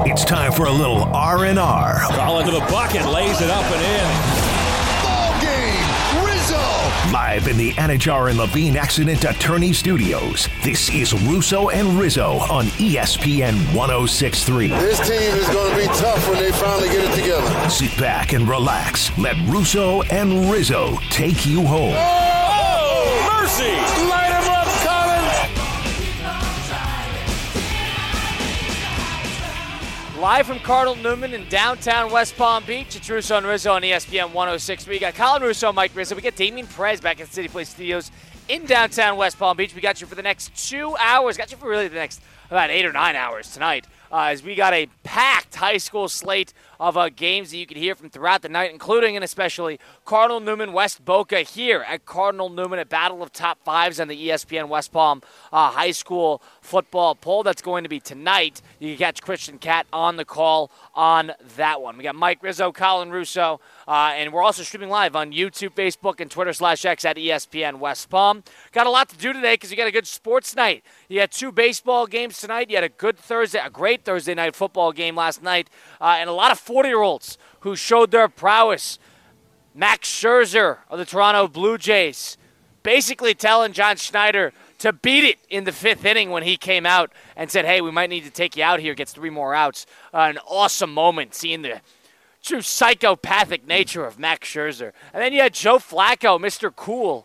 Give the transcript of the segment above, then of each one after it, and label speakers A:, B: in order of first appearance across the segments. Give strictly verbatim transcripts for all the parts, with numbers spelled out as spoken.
A: It's time for a little R and R.
B: Ball into the bucket, lays it up and in.
C: Ball game, Rizzo!
A: Live in the Anajar and Levine Accident Attorney Studios, this is Russo and Rizzo on E S P N ten sixty-three.
C: This team is going to be tough when they finally get it together.
A: Sit back and relax. Let Russo and Rizzo take you home.
B: Oh, mercy! Light him up, Colin!
D: Live from Cardinal Newman in downtown West Palm Beach, it's Russo and Rizzo on E S P N ten sixty-three. We got Colin Russo, Mike Rizzo. We got Damian Perez back at the City Place Studios in downtown West Palm Beach. We got you for the next two hours. Got you for really the next about eight or nine hours tonight. Uh, as we got a packed high school slate of uh, games that you can hear from throughout the night, including and especially Cardinal Newman West Boca here at Cardinal Newman, a battle of top fives on the E S P N West Palm uh, high school football poll. That's going to be tonight. You can catch Christian Cat on the call on that one. We got Mike Rizzo, Colin Russo, uh, and we're also streaming live on YouTube, Facebook, and Twitter slash X at E S P N West Palm. Got a lot to do today because you got a good sports night. You had two baseball games tonight. You had a good Thursday, a great Thursday night football game last night, uh, and a lot of forty-year-olds who showed their prowess. Max Scherzer of the Toronto Blue Jays basically telling John Schneider to beat it in the fifth inning when he came out and said, hey, we might need to take you out here, gets three more outs. Uh, an awesome moment seeing the true psychopathic nature of Max Scherzer. And then you had Joe Flacco, Mister Cool,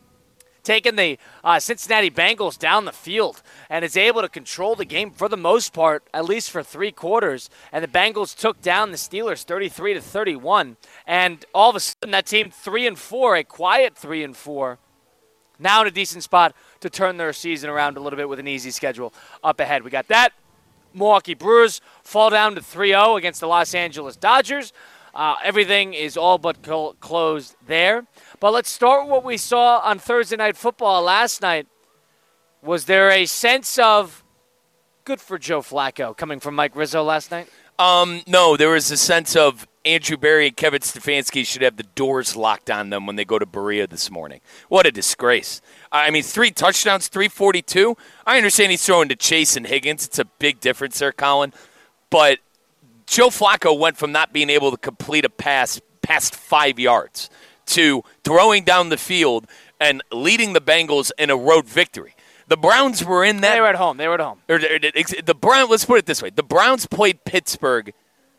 D: taking the uh, Cincinnati Bengals down the field and is able to control the game for the most part, at least for three quarters. And the Bengals took down the Steelers thirty-three to thirty-one. And all of a sudden, that team three and four, a quiet three and four, now in a decent spot to turn their season around a little bit with an easy schedule up ahead. We got that. Milwaukee Brewers fall down to three oh against the Los Angeles Dodgers. Uh, everything is all but cl- closed there. But let's start with what we saw on Thursday Night Football last night. Was there a sense of good for Joe Flacco coming from Mike Rizzo last night?
E: Um, no, there was a sense of Andrew Berry and Kevin Stefanski should have the doors locked on them when they go to Berea this morning. What a disgrace. I mean, three touchdowns, three forty-two. I understand he's throwing to Chase and Higgins. It's a big difference there, Colin. But Joe Flacco went from not being able to complete a pass past five yards to throwing down the field and leading the Bengals in a road victory. The Browns were in that.
D: They were at home. They were at home.
E: Or, or, the Brown. Let's put it this way: the Browns played Pittsburgh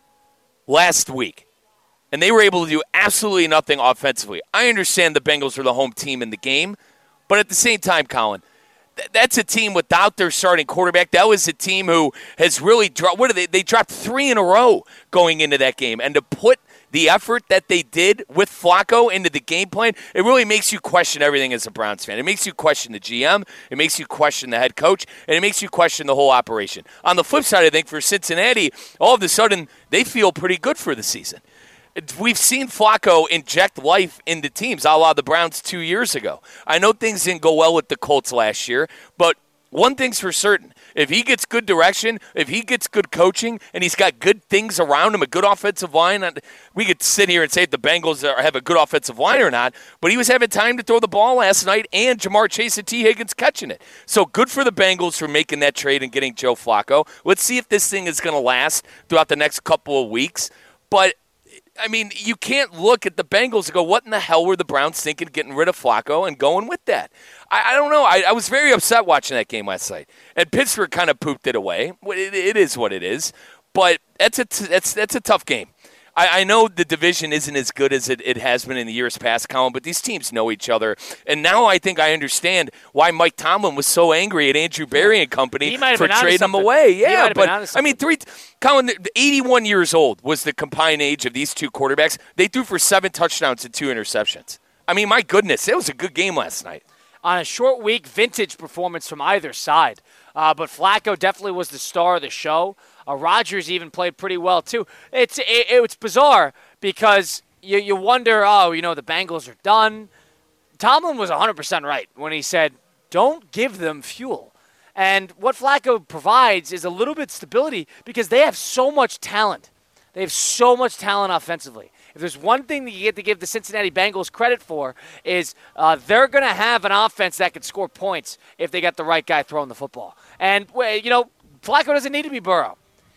E: last week, and they were able to do absolutely nothing offensively. I understand the Bengals are the home team in the game, but at the same time, Colin, th- that's a team without their starting quarterback. That was a team who has really dropped. What are they? They dropped three in a row going into that game, and to put the effort that they did with Flacco into the game plan, it really makes you question everything as a Browns fan. It makes you question the G M, it makes you question the head coach, and it makes you question the whole operation. On the flip side, I think for Cincinnati, all of a sudden, they feel pretty good for the season. We've seen Flacco inject life into teams, a la the Browns two years ago. I know things didn't go well with the Colts last year, but one thing's for certain. If he gets good direction, if he gets good coaching, and he's got good things around him, a good offensive line, we could sit here and say if the Bengals have a good offensive line or not, but he was having time to throw the ball last night, and Jamar Chase and T. Higgins catching it. So good for the Bengals for making that trade and getting Joe Flacco. Let's see if this thing is going to last throughout the next couple of weeks. But I mean, you can't look at the Bengals and go, what in the hell were the Browns thinking getting rid of Flacco and going with that? I, I don't know. I, I was very upset watching that game last night. And Pittsburgh kind of pooped it away. It, it is what it is. But that's a, t- that's, that's a tough game. I, I know the division isn't as good as it, it has been in the years past, Colin, but these teams know each other. And now I think I understand why Mike Tomlin was so angry at Andrew Berry and company for trading him away. Yeah, but I mean, three. Colin, eighty-one years old was the combined age of these two quarterbacks. They threw for seven touchdowns and two interceptions. I mean, my goodness, it was a good game last night.
D: On a short week, vintage performance from either side. Uh, but Flacco definitely was the star of the show. Uh, Rodgers even played pretty well, too. It's it, it's bizarre because you, you wonder, oh, you know, the Bengals are done. Tomlin was one hundred percent right when he said, don't give them fuel. And what Flacco provides is a little bit of stability because they have so much talent. They have so much talent offensively. If there's one thing that you get to give the Cincinnati Bengals credit for is uh, they're going to have an offense that can score points if they got the right guy throwing the football. And, you know, Flacco doesn't need to be Burrow.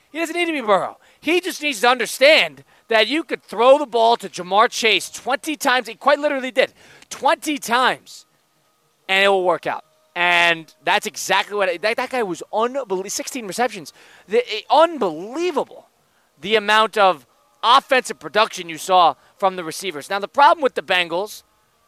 D: He doesn't need to be Burrow. He just needs to understand that you could throw the ball to Jamar Chase twenty times. He quite literally did. twenty times. And it will work out. And that's exactly what – that, that guy was unbelievable. sixteen receptions. The, unbelievable the amount of offensive production you saw from the receivers. Now, the problem with the Bengals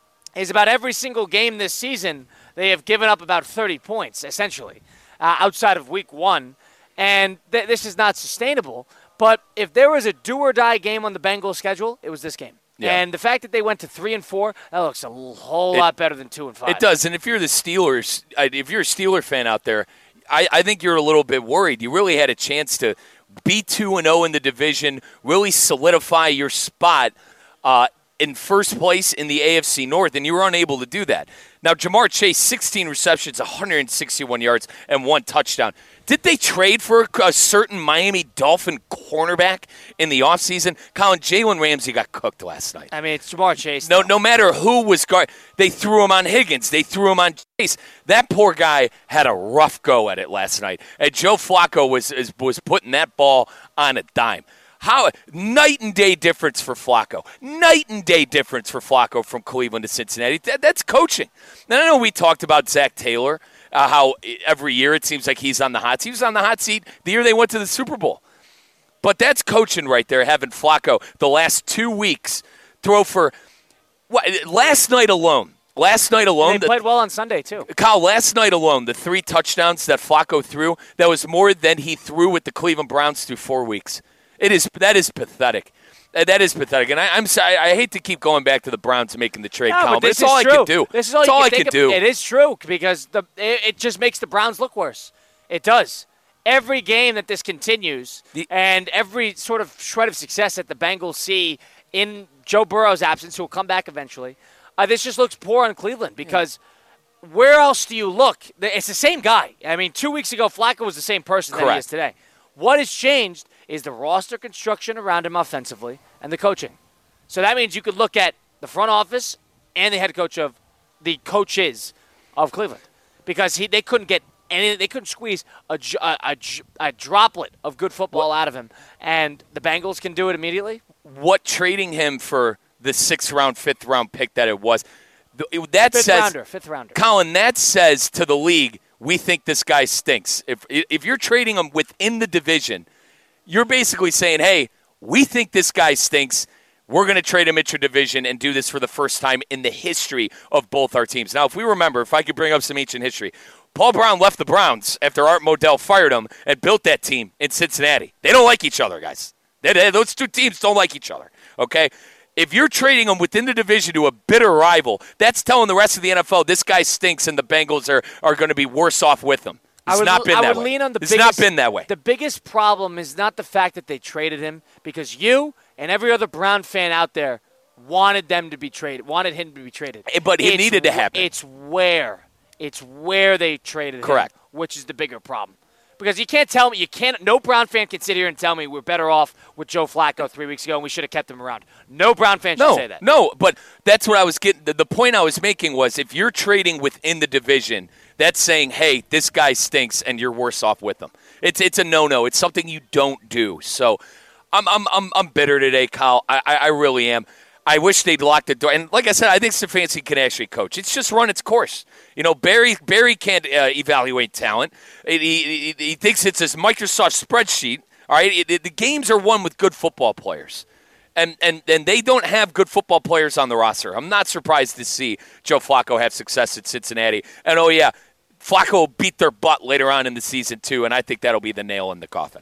D: is about every single game this season, they have given up about thirty points, essentially, uh, outside of week one. And th- this is not sustainable. But if there was a do-or-die game on the Bengals schedule, it was this game. Yeah. And the fact that they went to three and four, that looks a whole it, lot better than two and five.
E: It does. And if you're the Steelers, if you're a Steeler fan out there, I, I think you're a little bit worried. You really had a chance to be two and zero in the division, really solidify your spot uh, in first place in the A F C North, and you were unable to do that. Now, Jamar Chase, sixteen receptions, one hundred sixty-one yards, and one touchdown. Did they trade for a certain Miami Dolphin cornerback in the offseason? Colin, Jalen Ramsey got cooked last night.
D: I mean, it's Jamar Chase.
E: No, no matter who was guard, they threw him on Higgins. They threw him on Chase. That poor guy had a rough go at it last night. And Joe Flacco was was putting that ball on a dime. How night and day difference for Flacco. Night and day difference for Flacco from Cleveland to Cincinnati. That, that's coaching. Now, I know we talked about Zach Taylor, uh, how every year it seems like he's on the hot seat. He was on the hot seat the year they went to the Super Bowl. But that's coaching right there, having Flacco the last two weeks throw for what, last night alone. Last night alone.
D: And they played
E: the,
D: well on Sunday, too.
E: Kyle, last night alone, the three touchdowns that Flacco threw, that was more than he threw with the Cleveland Browns through four weeks. It is that is pathetic. That is pathetic, and I, I'm sorry. I hate to keep going back to the Browns making the trade,
D: no,
E: Colin,
D: but,
E: but
D: this
E: it's all
D: is
E: I
D: true.
E: can do.
D: This is all
E: it's
D: you
E: all
D: can
E: I
D: think
E: can do.
D: It is true because the it, it just makes the Browns look worse. It does. Every game that this continues, the, and every sort of shred of success that the Bengals see in Joe Burrow's absence, who will come back eventually, uh, this just looks poor on Cleveland because. Yeah. Where else do you look? It's the same guy. I mean, two weeks ago, Flacco was the same person
E: Correct.
D: that he is today. What has changed is the roster construction around him offensively and the coaching. So that means you could look at the front office and the head coach of the coaches of Cleveland because he they couldn't get any, they couldn't squeeze a, a, a, a droplet of good football out of him. And the Bengals can do it immediately.
E: What trading him for the sixth round, fifth round pick that it was, that
D: fifth
E: says,
D: rounder, fifth rounder.
E: Colin, that says to the league, we think this guy stinks. If if you're trading him within the division, you're basically saying, hey, we think this guy stinks. We're going to trade him intra-division and do this for the first time in the history of both our teams. Now, if we remember, if I could bring up some ancient history, Paul Brown left the Browns after Art Modell fired him and built that team in Cincinnati. They don't like each other, guys. They, they, those two teams don't like each other, okay? If you're trading them within the division to a bitter rival, that's telling the rest of the N F L this guy stinks and the Bengals are, are going to be worse off with him. It's
D: I would,
E: not been
D: I
E: that
D: would
E: way.
D: lean on the
E: it's
D: biggest,
E: not been that way.
D: The biggest problem is not the fact that they traded him because you and every other Brown fan out there wanted them to be traded, wanted him to be traded.
E: But it
D: it's,
E: needed to happen.
D: It's where. It's where they traded
E: Correct.
D: him, which is the bigger problem. Because you can't tell me, you can't, no Brown fan can sit here and tell me we're better off with Joe Flacco three weeks ago and we should have kept him around. No Brown fan should
E: no,
D: say that.
E: No, but that's what I was getting. The, the point I was making was if you're trading within the division, that's saying, hey, this guy stinks and you're worse off with him. It's it's a no-no. It's something you don't do. So I'm I'm I'm, I'm bitter today, Kyle. I, I, I really am. I wish they'd lock the door. And like I said, I think Stefanski can actually coach. It's just run its course. You know, Barry Barry can't uh, evaluate talent. He, he, he thinks it's his Microsoft spreadsheet. All right, it, it, the games are won with good football players. And, and and they don't have good football players on the roster. I'm not surprised to see Joe Flacco have success at Cincinnati. And, oh, yeah, Flacco will beat their butt later on in the season, too, and I think that'll be the nail in the coffin.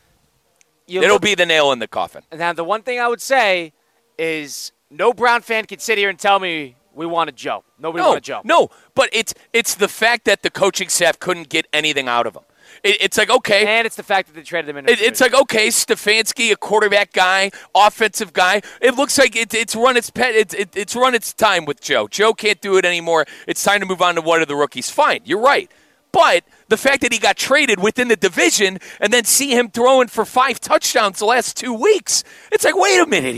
E: You It'll look, be the nail in the coffin.
D: Now, the one thing I would say is no Brown fan can sit here and tell me we wanted Joe. Nobody
E: no,
D: wanted Joe.
E: No, but it's it's the fact that the coaching staff couldn't get anything out of him. It, it's like, okay.
D: And it's the fact that they traded him in.
E: It, it's like, okay, Stefanski, a quarterback guy, offensive guy. It looks like it, it's run its pet. It, it, it's run its time with Joe. Joe can't do it anymore. It's time to move on to one of the rookies. Fine, you're right. But the fact that he got traded within the division and then see him throwing for five touchdowns the last two weeks, it's like, wait a minute here.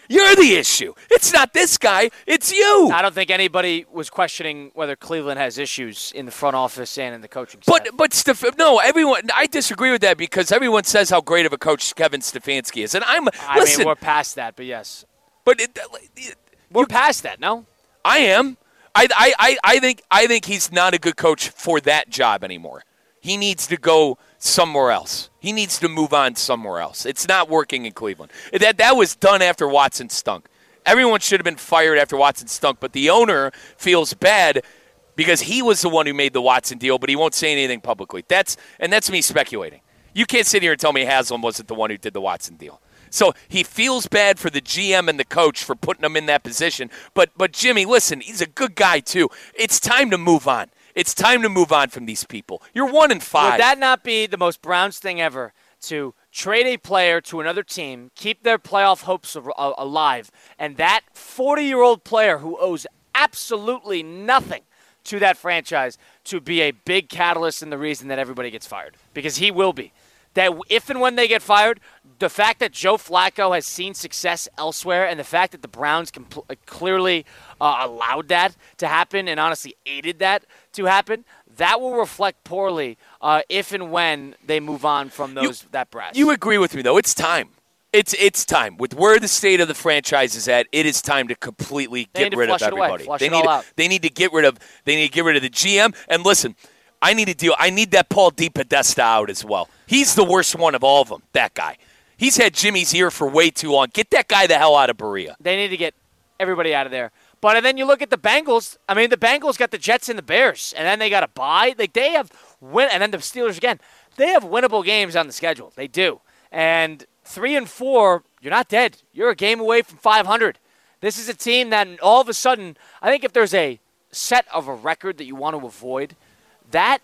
E: You're the issue. It's not this guy. It's you.
D: I don't think anybody was questioning whether Cleveland has issues in the front office and in the coaching staff.
E: But but Steph- no, everyone. I disagree with that because everyone says how great of a coach Kevin Stefanski is, and I'm.
D: I
E: listen,
D: mean, we're past that, but yes,
E: but it, it,
D: we're
E: you,
D: past that. No,
E: I am. I, I, I, I think I think he's not a good coach for that job anymore. He needs to go somewhere else. He needs to move on somewhere else. It's not working in Cleveland. That that was done after Watson stunk. Everyone should have been fired after Watson stunk, but the owner feels bad because he was the one who made the Watson deal, but he won't say anything publicly. That's and that's me speculating. You can't sit here and tell me Haslam wasn't the one who did the Watson deal. So he feels bad for the G M and the coach for putting him in that position. But but Jimmy, listen, he's a good guy too. It's time to move on. It's time to move on from these people. You're one and five.
D: Would that not be the most Browns thing ever to trade a player to another team, keep their playoff hopes alive, and that forty-year-old player who owes absolutely nothing to that franchise to be a big catalyst and the reason that everybody gets fired? Because he will be. That if and when they get fired, the fact that Joe Flacco has seen success elsewhere and the fact that the Browns compl- clearly uh, allowed that to happen and honestly aided that to happen, that will reflect poorly uh, if and when they move on from those you, that brass.
E: You agree with me, though. It's time. It's it's time. With where the state of the franchise is at, it is time to completely
D: they
E: get rid of everybody.
D: Flush
E: they
D: it
E: need
D: all out.
E: they need to get rid of they need to get rid of the G M. And listen, I need to deal. I need that Paul DePodesta out as well. He's the worst one of all of them. That guy. He's had Jimmy's ear for way too long. Get that guy the hell out of Berea.
D: They need to get everybody out of there. But and then you look at the Bengals. I mean, the Bengals got the Jets and the Bears, and then they got a bye. Like they have win, and then the Steelers again. They have winnable games on the schedule. They do. And three and four, you're not dead. You're a game away from five hundred. This is a team that all of a sudden, I think if there's a set of a record that you want to avoid, that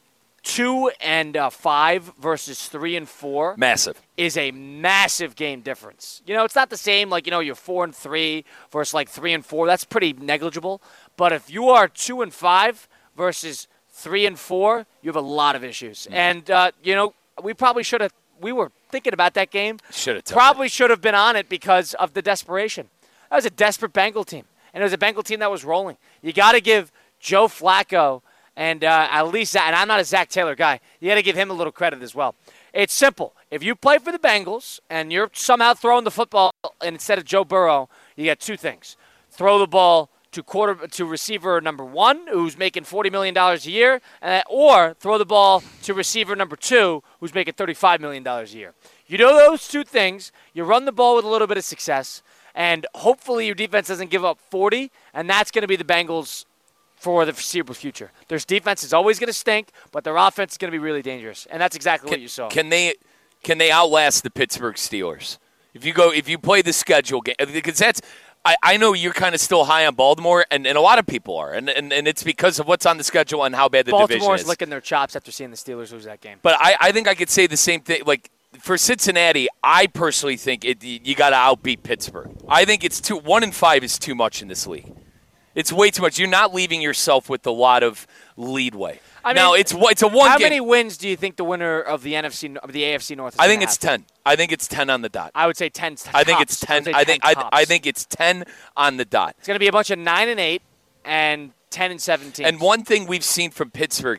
D: two and uh, five versus three and four
E: massive
D: is a massive game difference. You know, it's not the same like, you know, you're four and three versus like three and four. That's pretty negligible. But if you are two and five versus three and four, you have a lot of issues. Mm. And uh, you know, we probably should have. We were thinking about that game.
E: Should have
D: probably should have been on it because of the desperation. That was a desperate Bengal team, and it was a Bengal team that was rolling. You got to give Joe Flacco. And uh, at least, and I'm not a Zach Taylor guy, you got to give him a little credit as well. It's simple. If you play for the Bengals and you're somehow throwing the football instead of Joe Burrow, you get two things. Throw the ball to quarter to receiver number one, who's making forty million dollars a year, uh, or throw the ball to receiver number two, who's making thirty-five million dollars a year. You do those two things, you run the ball with a little bit of success, and hopefully your defense doesn't give up forty, and that's going to be the Bengals' for the foreseeable future. Their defense is always going to stink, but their offense is going to be really dangerous, and that's exactly
E: can,
D: what you saw.
E: Can they can they outlast the Pittsburgh Steelers? If you go if you play the schedule game, because that's I, I know you're kind of still high on Baltimore, and, and a lot of people are, and, and and it's because of what's on the schedule and how bad the
D: Baltimore's
E: division is.
D: Baltimore's licking their chops after seeing the Steelers lose that game.
E: But I, I think I could say the same thing. Like for Cincinnati, I personally think it, you got to outbeat Pittsburgh. I think it's too one and five is too much in this league. It's way too much. You're not leaving yourself with a lot of leadway. I mean, now it's it's a one.
D: How
E: game.
D: many wins do you think the winner of the N F C of the A F C North? Is
E: I think it's
D: have?
E: ten. I think it's ten on the dot.
D: I would say ten. Tops.
E: I think it's ten. I, I think I, I think it's ten on the dot.
D: It's going to be a bunch of nine and eight and ten and seventeen.
E: And one thing we've seen from Pittsburgh,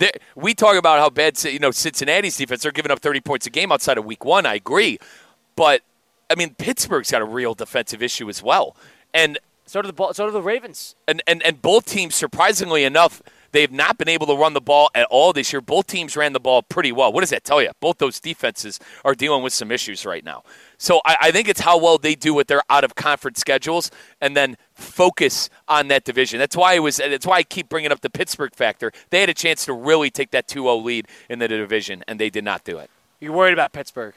E: we talk about how bad you know Cincinnati's defense. They're giving up thirty points a game outside of Week One. I agree, but I mean Pittsburgh's got a real defensive issue as well, and.
D: So do the so do the Ravens.
E: And, and and both teams, surprisingly enough, they have not been able to run the ball at all this year. Both teams ran the ball pretty well. What does that tell you? Both those defenses are dealing with some issues right now. So I, I think it's how well they do with their out-of-conference schedules and then focus on that division. That's why it was. That's why I keep bringing up the Pittsburgh factor. They had a chance to really take that two oh lead in the division, and they did not do it.
D: You're worried about Pittsburgh?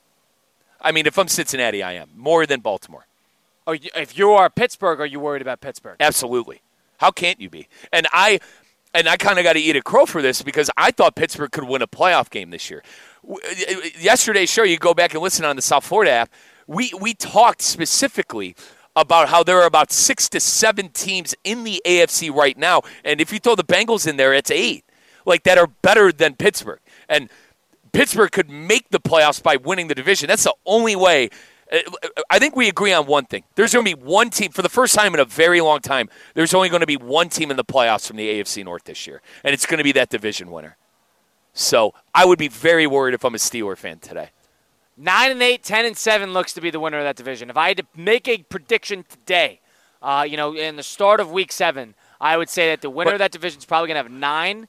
E: I mean, if I'm Cincinnati, I am. More than Baltimore.
D: Oh, if you are Pittsburgh, are you worried about Pittsburgh?
E: Absolutely. How can't you be? And I and I kind of got to eat a crow for this because I thought Pittsburgh could win a playoff game this year. Yesterday's show, you go back and listen on the South Florida app, we, we talked specifically about how there are about six to seven teams in the A F C right now. And if you throw the Bengals in there, it's eight, like that are better than Pittsburgh. And Pittsburgh could make the playoffs by winning the division. That's the only way. I think we agree on one thing. There's going to be one team, for the first time in a very long time, there's only going to be one team in the playoffs from the A F C North this year, and it's going to be that division winner. So I would be very worried if I'm a Steeler fan today.
D: Nine and eight, ten and seven looks to be the winner of that division. If I had to make a prediction today, uh, you know, in the start of week seven, I would say that the winner
E: but,
D: of that division is probably going to have nine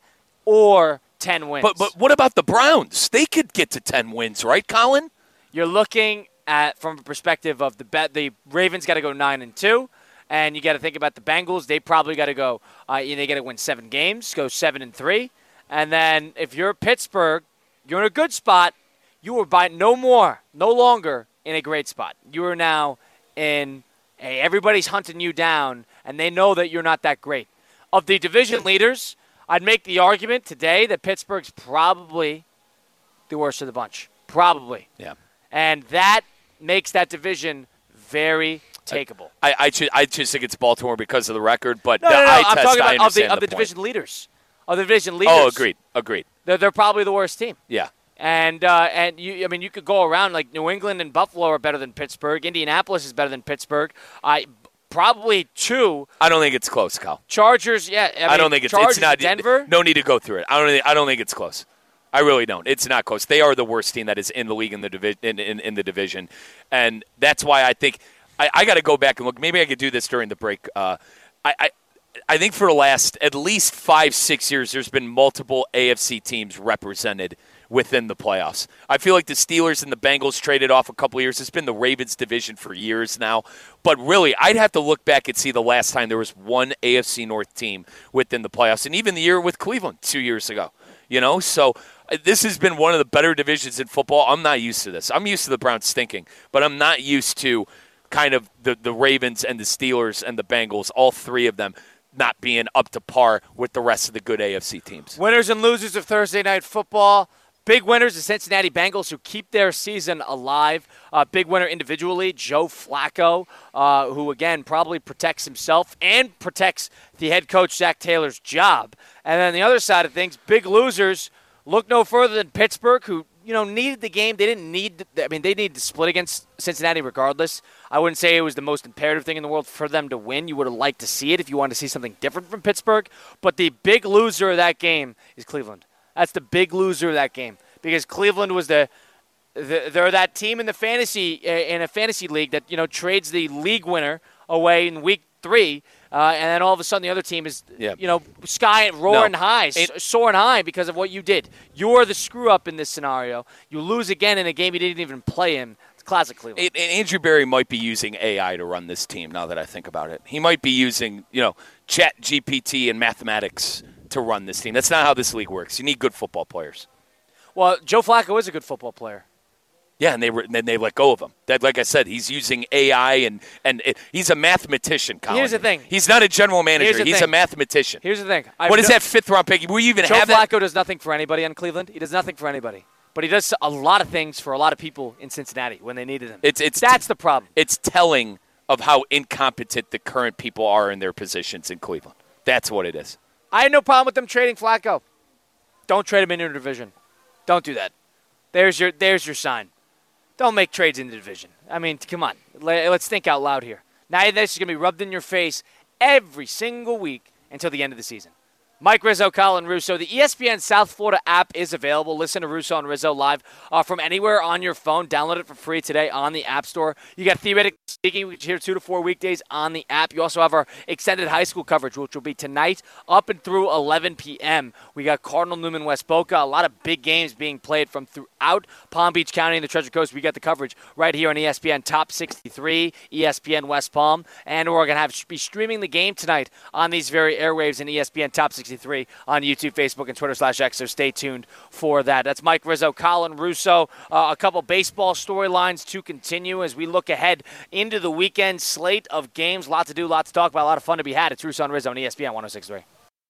D: or ten wins.
E: But but what about the Browns? They could get to ten wins, right, Colin?
D: You're looking at from a perspective of the bet. The Ravens got to go nine and two, and you got to think about the Bengals. They probably got to go. Uh, they got to win seven games, go seven and three, and then if you're Pittsburgh, you're in a good spot. You are by no more, no longer in a great spot. You are now in a everybody's hunting you down, and they know that you're not that great. Of the division leaders, I'd make the argument today that Pittsburgh's probably the worst of the bunch. Probably.
E: Yeah.
D: And that makes that division very takeable.
E: I, I, just, I just think it's Baltimore because of the record, but
D: no,
E: the
D: no, no,
E: eye
D: I'm
E: test,
D: talking
E: I
D: about of the,
E: understand
D: of the,
E: the
D: division
E: point.
D: leaders. Of the division leaders.
E: Oh, agreed. Agreed.
D: They're, they're probably the worst team.
E: Yeah.
D: And uh, and you, I mean, you could go around like New England and Buffalo are better than Pittsburgh. Indianapolis is better than Pittsburgh. I probably two.
E: I don't think it's close, Kyle.
D: Chargers, yeah. I, mean,
E: I don't think it's,
D: Chargers,
E: it's not.
D: Denver.
E: No need to go through it. I don't. Think, I don't think it's close. I really don't. It's not close. They are the worst team that is in the league in the divi- in, in, in the division, and that's why I think I, I got to go back and look. Maybe I could do this during the break. Uh, I. I I think for the last at least five, six years, there's been multiple A F C teams represented within the playoffs. I feel like the Steelers and the Bengals traded off a couple of years. It's been the Ravens division for years now. But really, I'd have to look back and see the last time there was one A F C North team within the playoffs, and even the year with Cleveland two years ago. You know, so uh, this has been one of the better divisions in football. I'm not used to this. I'm used to the Browns stinking, but I'm not used to kind of the, the Ravens and the Steelers and the Bengals, all three of them, not being up to par with the rest of the good A F C teams.
D: Winners and losers of Thursday Night Football. Big winners, the Cincinnati Bengals, who keep their season alive. Uh, big winner individually, Joe Flacco, uh, who, again, probably protects himself and protects the head coach, Zach Taylor's job. And then the other side of things, big losers, look no further than Pittsburgh, who, you know, needed the game. They didn't need – I mean, they needed to split against Cincinnati regardless. I wouldn't say it was the most imperative thing in the world for them to win. You would have liked to see it if you wanted to see something different from Pittsburgh. But the big loser of that game is Cleveland. That's the big loser of that game because Cleveland was the, the they're that team in the fantasy in a fantasy league that, you know, trades the league winner away in week three, uh, and then all of a sudden the other team is,
E: yeah.
D: you know, sky roaring
E: no.
D: high,
E: it,
D: soaring high because of what you did. You're the screw up in this scenario. You lose again in a game you didn't even play in. It's classic Cleveland.
E: It, and Andrew Berry might be using A I to run this team. Now that I think about it, he might be using, you know, Chat G P T and mathematics to run this team. That's not how this league works. You need good football players.
D: Well, Joe Flacco is a good football player.
E: Yeah, and they were, and then they let go of him. That, like I said, he's using A I, and, and it, he's a mathematician, Colin.
D: Here's the thing.
E: He's not a general manager. He's
D: thing. a
E: mathematician.
D: Here's the thing.
E: What is no, that fifth-round pick? Will you even
D: Joe
E: have
D: Flacco
E: that?
D: does nothing for anybody in Cleveland. He does nothing for anybody. But he does a lot of things for a lot of people in Cincinnati when they needed him.
E: It's, it's
D: That's the problem.
E: It's telling of how incompetent the current people are in their positions in Cleveland. That's what it is.
D: I had no problem with them trading Flacco. Don't trade him in your division. Don't do that. There's your there's your sign. Don't make trades in the division. I mean, come on. Let's think out loud here. Now this is going to be rubbed in your face every single week until the end of the season. Mike Rizzo, Colin Russo. The E S P N South Florida app is available. Listen to Russo and Rizzo live uh, from anywhere on your phone. Download it for free today on the App Store. You got Theoretically Speaking, which here two to four weekdays on the app. You also have our extended high school coverage, which will be tonight up and through eleven p.m. We got Cardinal Newman West Boca. A lot of big games being played from throughout Palm Beach County and the Treasure Coast. We got the coverage right here on E S P N Top sixty-three, E S P N West Palm. And we're going to have be streaming the game tonight on these very airwaves in E S P N Top sixty-three on YouTube, Facebook, and Twitter slash X. So stay tuned for that. That's Mike Rizzo, Colin Russo. Uh, a couple baseball storylines to continue as we look ahead into the weekend slate of games. A lot to do, a lot to talk about, a lot of fun to be had. It's Russo and Rizzo on E S P N one oh six point three.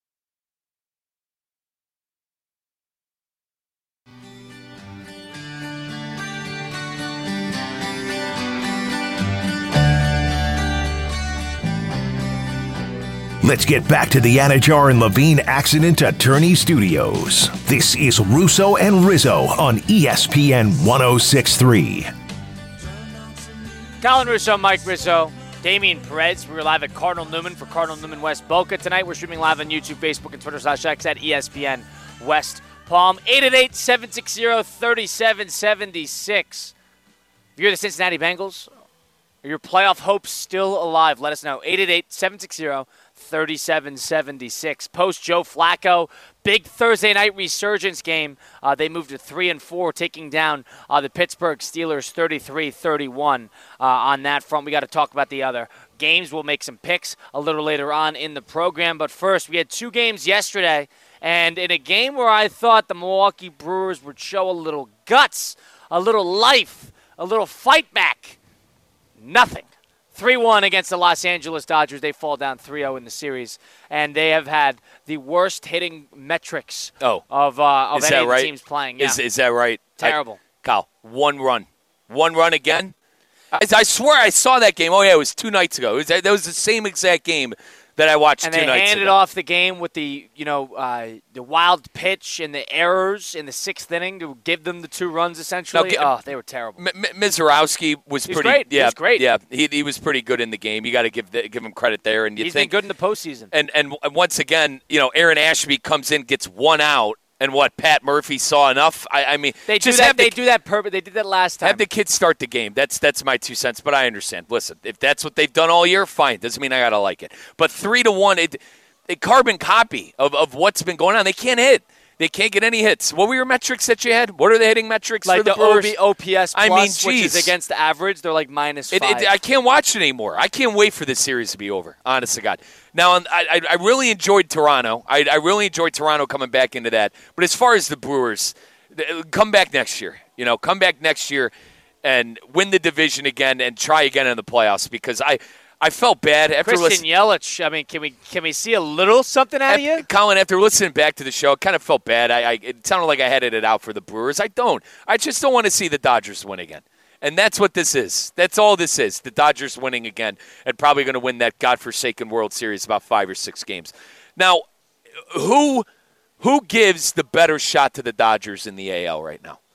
A: Let's get back to the Anajar and Levine Accident Attorney Studios. This is Russo and Rizzo on E S P N one oh six point three.
D: Colin Russo, Mike Rizzo, Damian Perez. We were live at Cardinal Newman for Cardinal Newman West Boca tonight. We're streaming live on YouTube, Facebook, and Twitter slash X at E S P N West Palm. eight eight eight, seven six zero, three seven seven six. If you're the Cincinnati Bengals, are your playoff hopes still alive? Let us know. eight eight eight, seven six zero, three seven seven six. Post Joe Flacco, big Thursday night resurgence game. Uh, they moved to three and four, taking down uh, the Pittsburgh Steelers thirty-three thirty-one uh, on that front. We got to talk about the other games. We'll make some picks a little later on in the program. But first, we had two games yesterday, and in a game where I thought the Milwaukee Brewers would show a little guts, a little life, a little fight back, nothing. three one against the Los Angeles Dodgers. They fall down three oh in the series, and they have had the worst hitting metrics
E: oh.
D: of, uh, of
E: is
D: any
E: that
D: of
E: right?
D: the teams playing. Yeah.
E: Is, is that right?
D: Terrible.
E: I, Kyle, one run. One run again? I, I swear I saw that game. Oh, yeah, it was two nights ago. It was, that was the same exact game that I watched
D: and
E: two nights ago.
D: And they handed off the game with the, you know, uh, the wild pitch and the errors in the sixth inning to give them the two runs, essentially. Now, oh, they were terrible.
E: M- M- Mizorowski was
D: he
E: pretty
D: was great.
E: Yeah,
D: he was great.
E: Yeah, he, he was pretty good in the game. You got to give the, give him credit there. And you
D: He's
E: think,
D: been good in the postseason.
E: And, and and once again, you know, Aaron Ashby comes in, gets one out, and what, Pat Murphy saw enough? I, I mean,
D: they do
E: just
D: that.
E: have
D: They
E: the,
D: do that. Perfect. They did that last time.
E: Have the kids start the game. That's that's my two cents. But I understand. Listen, if that's what they've done all year, fine. Doesn't mean I gotta like it. But three to one, it, a carbon copy of, of what's been going on. They can't hit. They can't get any hits. What were your metrics that you had? What are the hitting metrics
D: like
E: for the,
D: the
E: Brewers?
D: O P S plus,
E: I mean,
D: which is against the average. They're like minus
E: it,
D: five.
E: it, I can't watch it anymore. I can't wait for this series to be over, honest to God. Now, I, I, I really enjoyed Toronto. I, I really enjoyed Toronto coming back into that. But as far as the Brewers, come back next year. You know, come back next year and win the division again and try again in the playoffs because I – I felt bad after
D: Christian
E: listening.
D: Yelich. I mean, can we can we see a little something out of you,
E: Colin? After listening back to the show, I kind of felt bad. I, I it sounded like I headed it out for the Brewers. I don't. I just don't want to see the Dodgers win again, and that's what this is. That's all this is. The Dodgers winning again, and probably going to win that godforsaken World Series about five or six games. Now, who who gives the better shot to the Dodgers in the A L right now?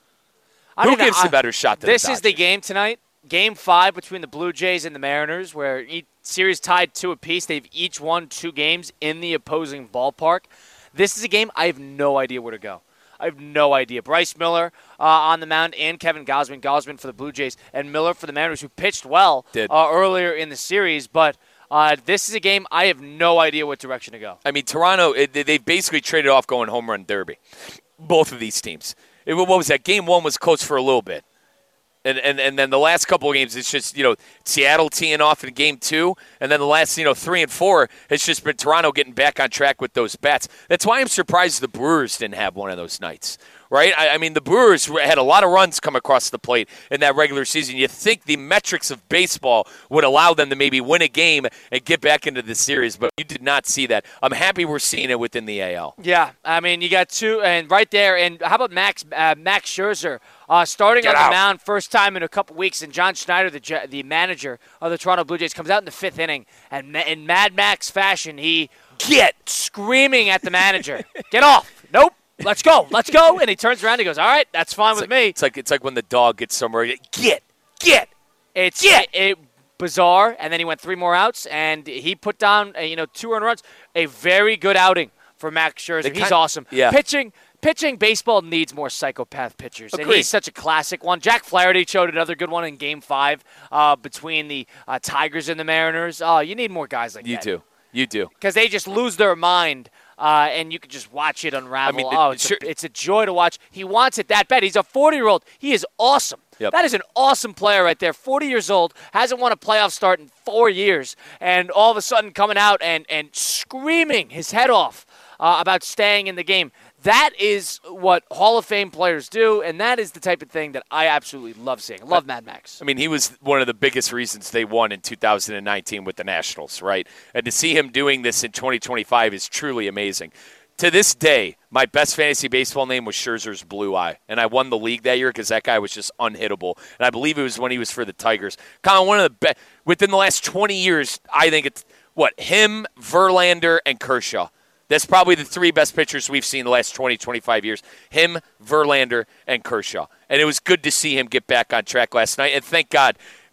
D: I
E: who
D: mean,
E: gives
D: I,
E: the better shot to
D: this
E: the Dodgers?
D: This is the game tonight. Game five between the Blue Jays and the Mariners, where each series tied two apiece. They've each won two games in the opposing ballpark. This is a game I have no idea where to go. I have no idea. Bryce Miller uh, on the mound and Kevin Gausman. Gausman for the Blue Jays and Miller for the Mariners, who pitched well uh, earlier in the series. But uh, this is a game I have no idea what direction to go.
E: I mean, Toronto, it, they basically traded off going home run derby. Both of these teams. It, what was that? Game one was close for a little bit. And, and and then the last couple of games, it's just, you know, Seattle teeing off in game two. And then the last, you know, three and four, it's just been Toronto getting back on track with those bats. That's why I'm surprised the Brewers didn't have one of those nights, right? I, I mean, the Brewers had a lot of runs come across the plate in that regular season. You think the metrics of baseball would allow them to maybe win a game and get back into the series, but you did not see that. I'm happy we're seeing it within the A L.
D: Yeah, I mean, you got two, and right there, and how about Max uh, Max Scherzer? Uh, starting
E: Get
D: on
E: out.
D: the mound, first time in a couple weeks, and John Schneider, the the manager of the Toronto Blue Jays, comes out in the fifth inning, and in Mad Max fashion, he get screaming at the manager, "Get off! Nope, let's go, let's go!" And he turns around, and he goes, "All right, that's fine
E: It's
D: with
E: like,
D: me."
E: It's like it's like when the dog gets somewhere. Get, get,
D: It's
E: get.
D: It, it, bizarre, and then he went three more outs, and he put down uh, you know two earned runs. A very good outing for Max Scherzer.
E: They
D: He's
E: kind-
D: awesome.
E: yeah.
D: Pitching. Pitching, baseball needs more psychopath pitchers, and
E: Agreed.
D: he's such a classic one. Jack Flaherty showed another good one in Game Five uh, between the uh, Tigers and the Mariners. Oh, you need more guys like
E: You
D: that.
E: do. You do.
D: Because they just lose their mind, uh, and you can just watch it unravel.
E: I mean,
D: oh,
E: it-
D: it's,
E: sure-
D: a, it's a joy to watch. He wants it that bad. He's a forty-year-old. He is awesome.
E: Yep.
D: That is an awesome player right there. forty years old, hasn't won a playoff start in four years, and all of a sudden coming out and, and screaming his head off uh, about staying in the game. That is what Hall of Fame players do, and that is the type of thing that I absolutely love seeing. I love Mad Max.
E: I mean, he was one of the biggest reasons they won in two thousand nineteen with the Nationals, right? And to see him doing this in twenty twenty-five is truly amazing. To this day, my best fantasy baseball name was Scherzer's Blue Eye, and I won the league that year because that guy was just unhittable. And I believe it was when he was for the Tigers. Colin, one of the best within the last twenty years, I think it's, what, him, Verlander, and Kershaw. That's probably the three best pitchers we've seen in the last twenty, twenty-five years. Him, Verlander, and Kershaw. And it was good to see him get back on track last night. And thank God,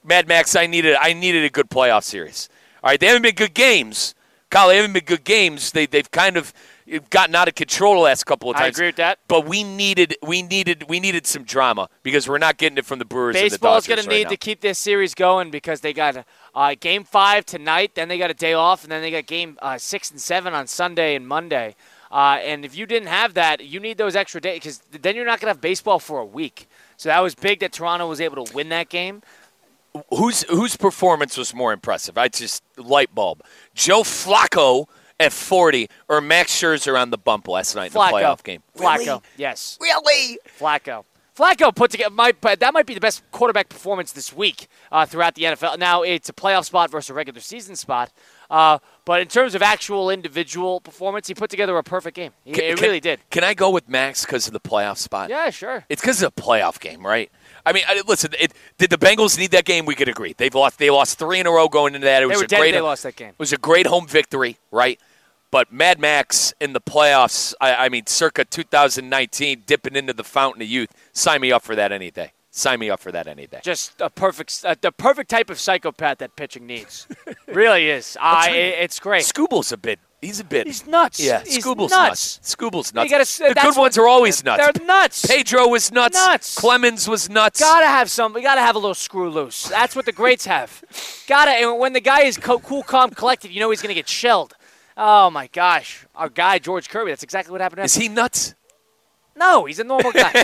E: Mad Max, I needed I needed a good playoff series. All right, they haven't been good games. Kyle, they haven't been good games. They they've kind of gotten out of control the last couple of times.
D: I agree with that.
E: But we needed we needed we needed some drama because we're not getting it from the Brewers and the Dodgers
D: Baseball's going to
E: right
D: need
E: now.
D: to keep this series going because they got uh, game five tonight, then they got a day off, and then they got game uh, six and seven on Sunday and Monday. Uh, and if you didn't have that, you need those extra days because then you're not going to have baseball for a week. So that was big that Toronto was able to win that game.
E: Whose whose performance was more impressive? I just light bulb. Joe Flacco at forty or Max Scherzer on the bump last night
D: Flacco.
E: in the playoff game.
D: Flacco,
E: Really?
D: yes.
E: Really?
D: Flacco. Flacco put together might, but that might be the best quarterback performance this week uh, throughout the N F L. Now it's a playoff spot versus a regular season spot, uh, but in terms of actual individual performance, he put together a perfect game. He,
E: Can,
D: it
E: can-
D: really did.
E: Can I go with Max because of the playoff spot?
D: Yeah, sure.
E: It's because of the playoff game, right? I mean, I- listen. It, did the Bengals need that game? We could agree. They've lost. They lost three in a row going into that. It
D: They
E: was
D: were
E: a
D: dead
E: great.
D: they lost that game.
E: It was a great home victory, right? But Mad Max in the playoffs. I, I mean, circa two thousand nineteen, dipping into the fountain of youth. Sign me up for that any day. Sign me up for that any day.
D: Just a perfect, uh, the perfect type of psychopath that pitching needs. Really is. Uh,
E: right.
D: it, it's great.
E: Scooble's a bit. He's a bit.
D: He's nuts.
E: Yeah,
D: He's
E: Scooble's
D: nuts.
E: nuts. Scooble's
D: You
E: nuts.
D: gotta-
E: the
D: that's
E: good
D: what-
E: ones are always nuts.
D: They're nuts.
E: Pedro was nuts.
D: Nuts.
E: Clemens was nuts.
D: Gotta have some. We gotta have a little screw loose. That's what the greats have. Gotta. And when the guy is co- cool, calm, collected, you know he's gonna get shelled. Oh my gosh, our guy George Kirby. That's exactly what happened to him.
E: Is he nuts?
D: No, he's a normal guy.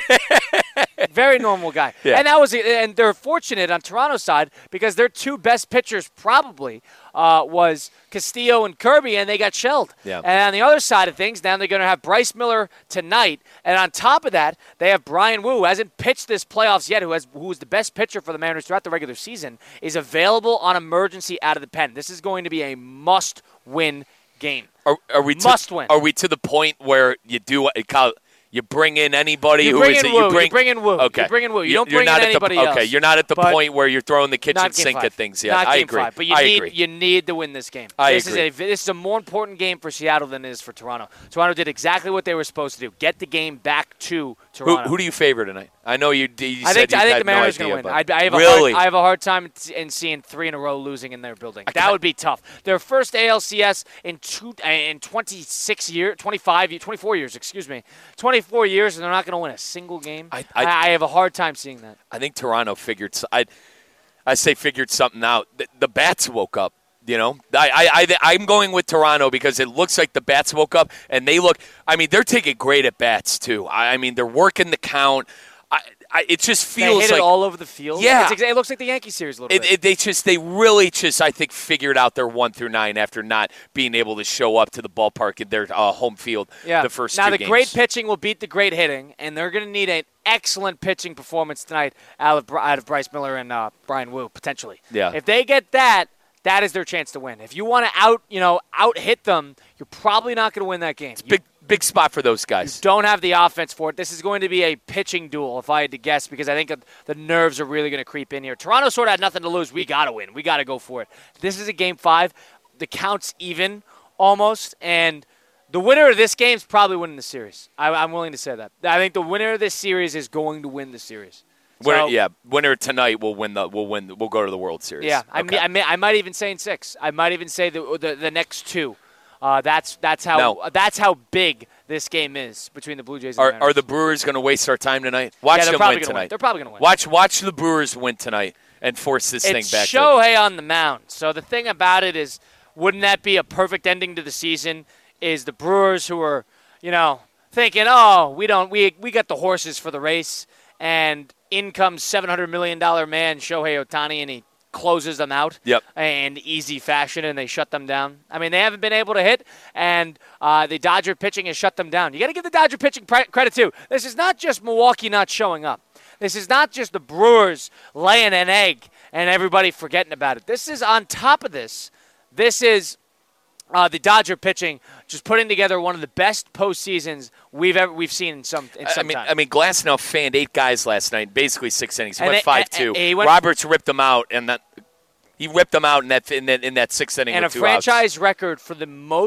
D: Very normal guy.
E: Yeah.
D: And that was, and they're fortunate on Toronto's side because their two best pitchers probably uh, was Castillo and Kirby, and they got shelled.
E: Yeah.
D: And on the other side of things, now they're going to have Bryce Miller tonight, and on top of that, they have Brian Wu, who hasn't pitched this playoffs yet, who has who was the best pitcher for the Mariners throughout the regular season, is available on emergency out of the pen. This is going to be a must-win game.
E: Are, are we to,
D: Must win.
E: Are we to the point where you do what Kyle, you bring in anybody
D: You
E: who
D: bring
E: is
D: in
E: it?
D: Wu.
E: You bring,
D: You bring in Wu.
E: Okay.
D: You bring in Wu. You
E: You-
D: don't
E: you're
D: bring
E: not
D: in
E: at the-
D: anybody else.
E: Okay, you're not at the
D: But
E: point where you're throwing the kitchen
D: Not game
E: sink
D: five.
E: at things yet.
D: Not
E: I
D: game
E: agree.
D: five, but you
E: I
D: need
E: agree.
D: you need to win this game.
E: I
D: this
E: agree.
D: Is a, this is a more important game for Seattle than it is for Toronto. Toronto did exactly what they were supposed to do: get the game back to
E: Who,
D: Toronto.
E: who do you favor tonight? I know you. you
D: I
E: said
D: think
E: you
D: I think
E: had
D: the Mariners
E: no
D: are
E: idea,
D: going to win.
E: but-
D: I, I have a
E: really?
D: hard, I have a hard time in, in seeing three in a row losing in their building. That would be tough. Their first A L C S in two in twenty-six years, twenty-five, twenty-four years, excuse me, twenty-four years, and they're not going to win a single game.
E: I-
D: I,
E: I-
D: I have a hard time seeing that.
E: I think Toronto figured. s- I, I say figured something out. The, the bats woke up. You know, I, I, I, I'm going with Toronto because it looks like the bats woke up and they look. I mean, they're taking great at bats too. I, I mean, they're working the count. I, I, it just
D: They
E: feels
D: hit
E: like
D: it all over the field.
E: Yeah.
D: It's exa- it looks like the Yankee series a little
E: It,
D: bit.
E: it, they just they really just I think figured out their one through nine after not being able to show up to the ballpark in their uh, home field
D: Yeah.
E: the first
D: now
E: two
D: the
E: games.
D: great pitching will beat the great hitting, and they're going to need an excellent pitching performance tonight out of Br- out of Bryce Miller and uh, Brian Wu potentially.
E: Yeah.
D: If they get that, that is their chance to win. If you want to out you know out hit them, you're probably not going to win that game. You
E: big big spot for those guys.
D: don't have the offense for it. This is going to be a pitching duel, if I had to guess, because I think that the nerves are really going to creep in here. Toronto sort of had nothing to lose. We got to win. We got to go for it. This is a game five. The count's even almost, and the winner of this game is probably winning the series. I, I'm willing to say that. I think the winner of this series is going to win the series.
E: Winner,
D: So-
E: yeah, winner tonight will win the will win. We'll go to the World Series.
D: Yeah, I,
E: Okay.
D: mean, I, may, I might even say in six. I might even say the the, the next two. Uh, that's that's how
E: No.
D: that's how big this game is between the Blue Jays and
E: Are,
D: the Mariners.
E: are the Brewers going to waste our time tonight? Watch
D: Yeah, they're
E: them
D: probably
E: win
D: gonna win.
E: tonight.
D: They're probably gonna win.
E: Watch watch the Brewers win tonight and force this
D: It's
E: thing back. to-
D: Shohei on the mound. So the thing about it is, wouldn't that be a perfect ending to the season? Is the Brewers who are, you know, thinking, oh, we don't, we we got the horses for the race, and in comes seven hundred million dollar man Shohei Ohtani, and he closes them out
E: Yep.
D: in easy fashion, and they shut them down. I mean, they haven't been able to hit, and uh, the Dodger pitching has shut them down. You got to give the Dodger pitching pre- credit, too. This is not just Milwaukee not showing up. This is not just the Brewers laying an egg and everybody forgetting about it. This is on top of this. This is uh, the Dodger pitching just putting together one of the best postseasons we've ever we've seen in some in
E: I
D: some
E: mean,
D: time.
E: I mean, Glasnow fanned eight guys last night, basically six innings. He
D: And
E: went
D: they-
E: five
D: and-
E: two.
D: and he went-
E: Roberts ripped them out, and that he ripped them out in that in that, in that sixth inning
D: and a
E: with two outs.
D: franchise record for the most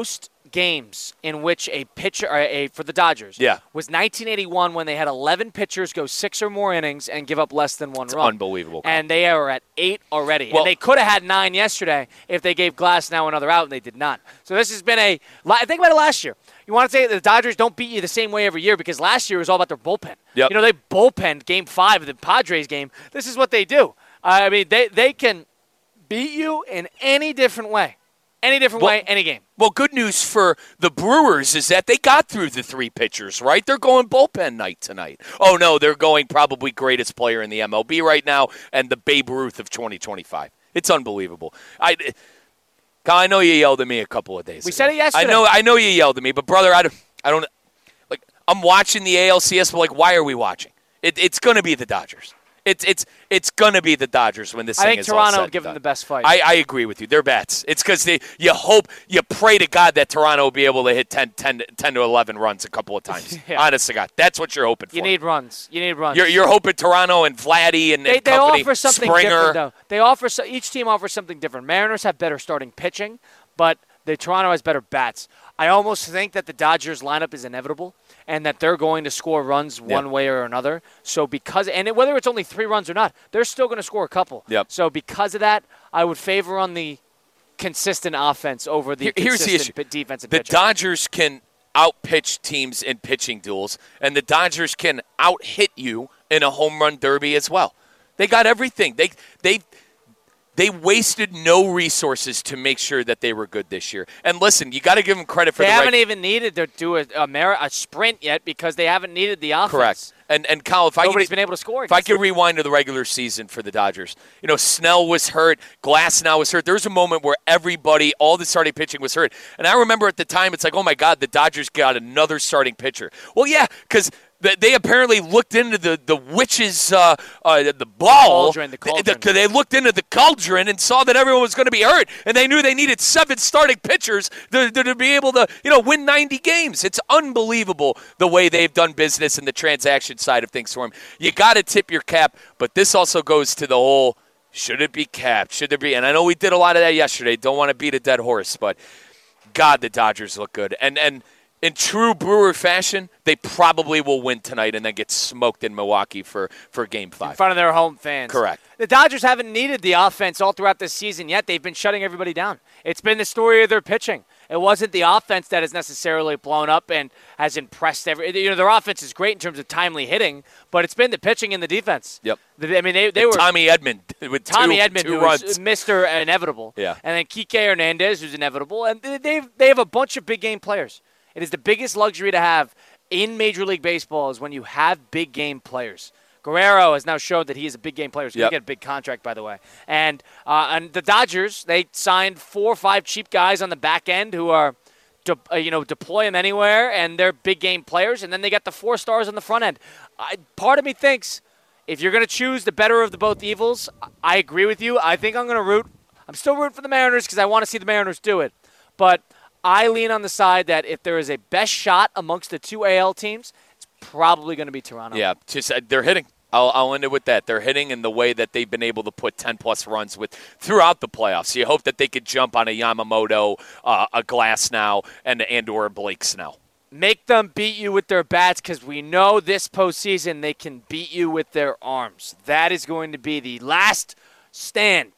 D: games in which a pitcher or a for the Dodgers
E: yeah.
D: was nineteen eighty-one when they had eleven pitchers go six or more innings and give up less than one
E: it's
D: run.
E: Unbelievable.
D: And they are at eight already.
E: Well,
D: and they could have had nine yesterday if they gave Glasnow another out, and they did not. So this has been a – think about it last year. You want to say that the Dodgers don't beat you the same way every year because last year was all about their bullpen.
E: Yep.
D: You know, they bullpenned game five of the Padres game. This is what they do. I mean, they, they can beat you in any different way. Any different
E: well,
D: way, any game.
E: Well, good news for the Brewers is that they got through the three pitchers, right? They're going bullpen night tonight. Oh, no, they're going probably greatest player in the M L B right now and the Babe Ruth of twenty twenty-five. It's unbelievable. I, Kyle, I know you yelled at me a couple of days
D: we
E: ago.
D: We said it yesterday.
E: I know, I know you yelled at me, but, brother, I don't, I don't – like, I'm watching the A L C S, but, like, why are we watching? It, it's going to be the Dodgers. It's it's it's gonna be the Dodgers when this
D: I
E: thing
D: think
E: is
D: Toronto
E: all said
D: will give
E: and
D: them the
E: done.
D: best fight.
E: I, I agree with you. They're bats. It's because they you hope you pray to God that Toronto will be able to hit ten, ten, ten to eleven runs a couple of times.
D: yeah.
E: Honest to God, that's what you're hoping for.
D: You need runs. You need runs.
E: You're you're hoping Toronto and Vladdy and,
D: they,
E: and
D: they
E: company,
D: offer something
E: Springer.
D: different though. They offer so, each team offers something different. Mariners have better starting pitching, but the Toronto has better bats. I almost think that the Dodgers lineup is inevitable and that they're going to score runs one
E: yep.
D: way or another. So because and it, whether it's only three runs or not, they're still going to score a couple.
E: Yep.
D: So because of that, I would favor on the consistent offense over the
E: Here, here's the issue.
D: consistent defense and
E: The
D: pitching.
E: Dodgers can out-pitch teams in pitching duels, and the Dodgers can out-hit you in a home run derby as well. They got everything. They they They wasted no resources to make sure that they were good this year. And listen, you got to give them credit for
D: they
E: the
D: haven't
E: right-
D: even needed to do a, a, mar- a sprint yet because they haven't needed the offense.
E: Correct. And and Kyle, if I
D: Nobody's
E: could,
D: been able to score
E: If I
D: against
E: could
D: them.
E: rewind to the regular season for the Dodgers, you know, Snell was hurt, Glasnow was hurt. There was a moment where everybody, all the starting pitching was hurt. And I remember at the time, it's like, oh my God, the Dodgers got another starting pitcher. Well, yeah, because they apparently looked into the the witch's uh, uh, the ball.
D: Cauldron, the cauldron.
E: They, they looked into the cauldron and saw that everyone was going to be hurt, and they knew they needed seven starting pitchers to, to, to be able to, you know, win ninety games. It's unbelievable the way they've done business in the transaction side of things for them. You got to tip your cap, but this also goes to the whole: should it be capped? Should there be? And I know we did a lot of that yesterday. Don't want to beat a dead horse, but God, the Dodgers look good, and and. In true Brewer fashion, they probably will win tonight and then get smoked in Milwaukee for, for Game five.
D: In front of their home fans.
E: Correct.
D: The Dodgers haven't needed the offense all throughout this season yet. They've been shutting everybody down. It's been the story of their pitching. It wasn't the offense that has necessarily blown up and has impressed every. You know, their offense is great in terms of timely hitting, but it's been the pitching and the defense.
E: Yep.
D: I mean, they, they
E: and
D: were
E: Tommy Edman with
D: Tommy
E: two,
D: Edman,
E: two
D: who
E: runs.
D: was Mister Inevitable.
E: Yeah.
D: And then Kike Hernandez, who's inevitable, and they they have a bunch of big game players. It is the biggest luxury to have in Major League Baseball is when you have big game players. Guerrero has now shown that he is a big game player. He's going to
E: Yep.
D: get a big contract, by the way. And uh, and the Dodgers, they signed four or five cheap guys on the back end who are, de- uh, you know, deploy them anywhere, and they're big game players. And then they got the four stars on the front end. I, part of me thinks if you're going to choose the better of the both evils, I agree with you. I think I'm going to root. I'm still rooting for the Mariners because I want to see the Mariners do it. But I lean on the side that if there is a best shot amongst the two A L teams, it's probably going to be Toronto.
E: Yeah, just uh, they're hitting. I'll, I'll end it with that. They're hitting in the way that they've been able to put ten-plus runs with throughout the playoffs. You hope that they could jump on a Yamamoto, uh, a Glasnow, and and or a Blake Snell.
D: Make them beat you with their bats because we know this postseason they can beat you with their arms. That is going to be the last stand.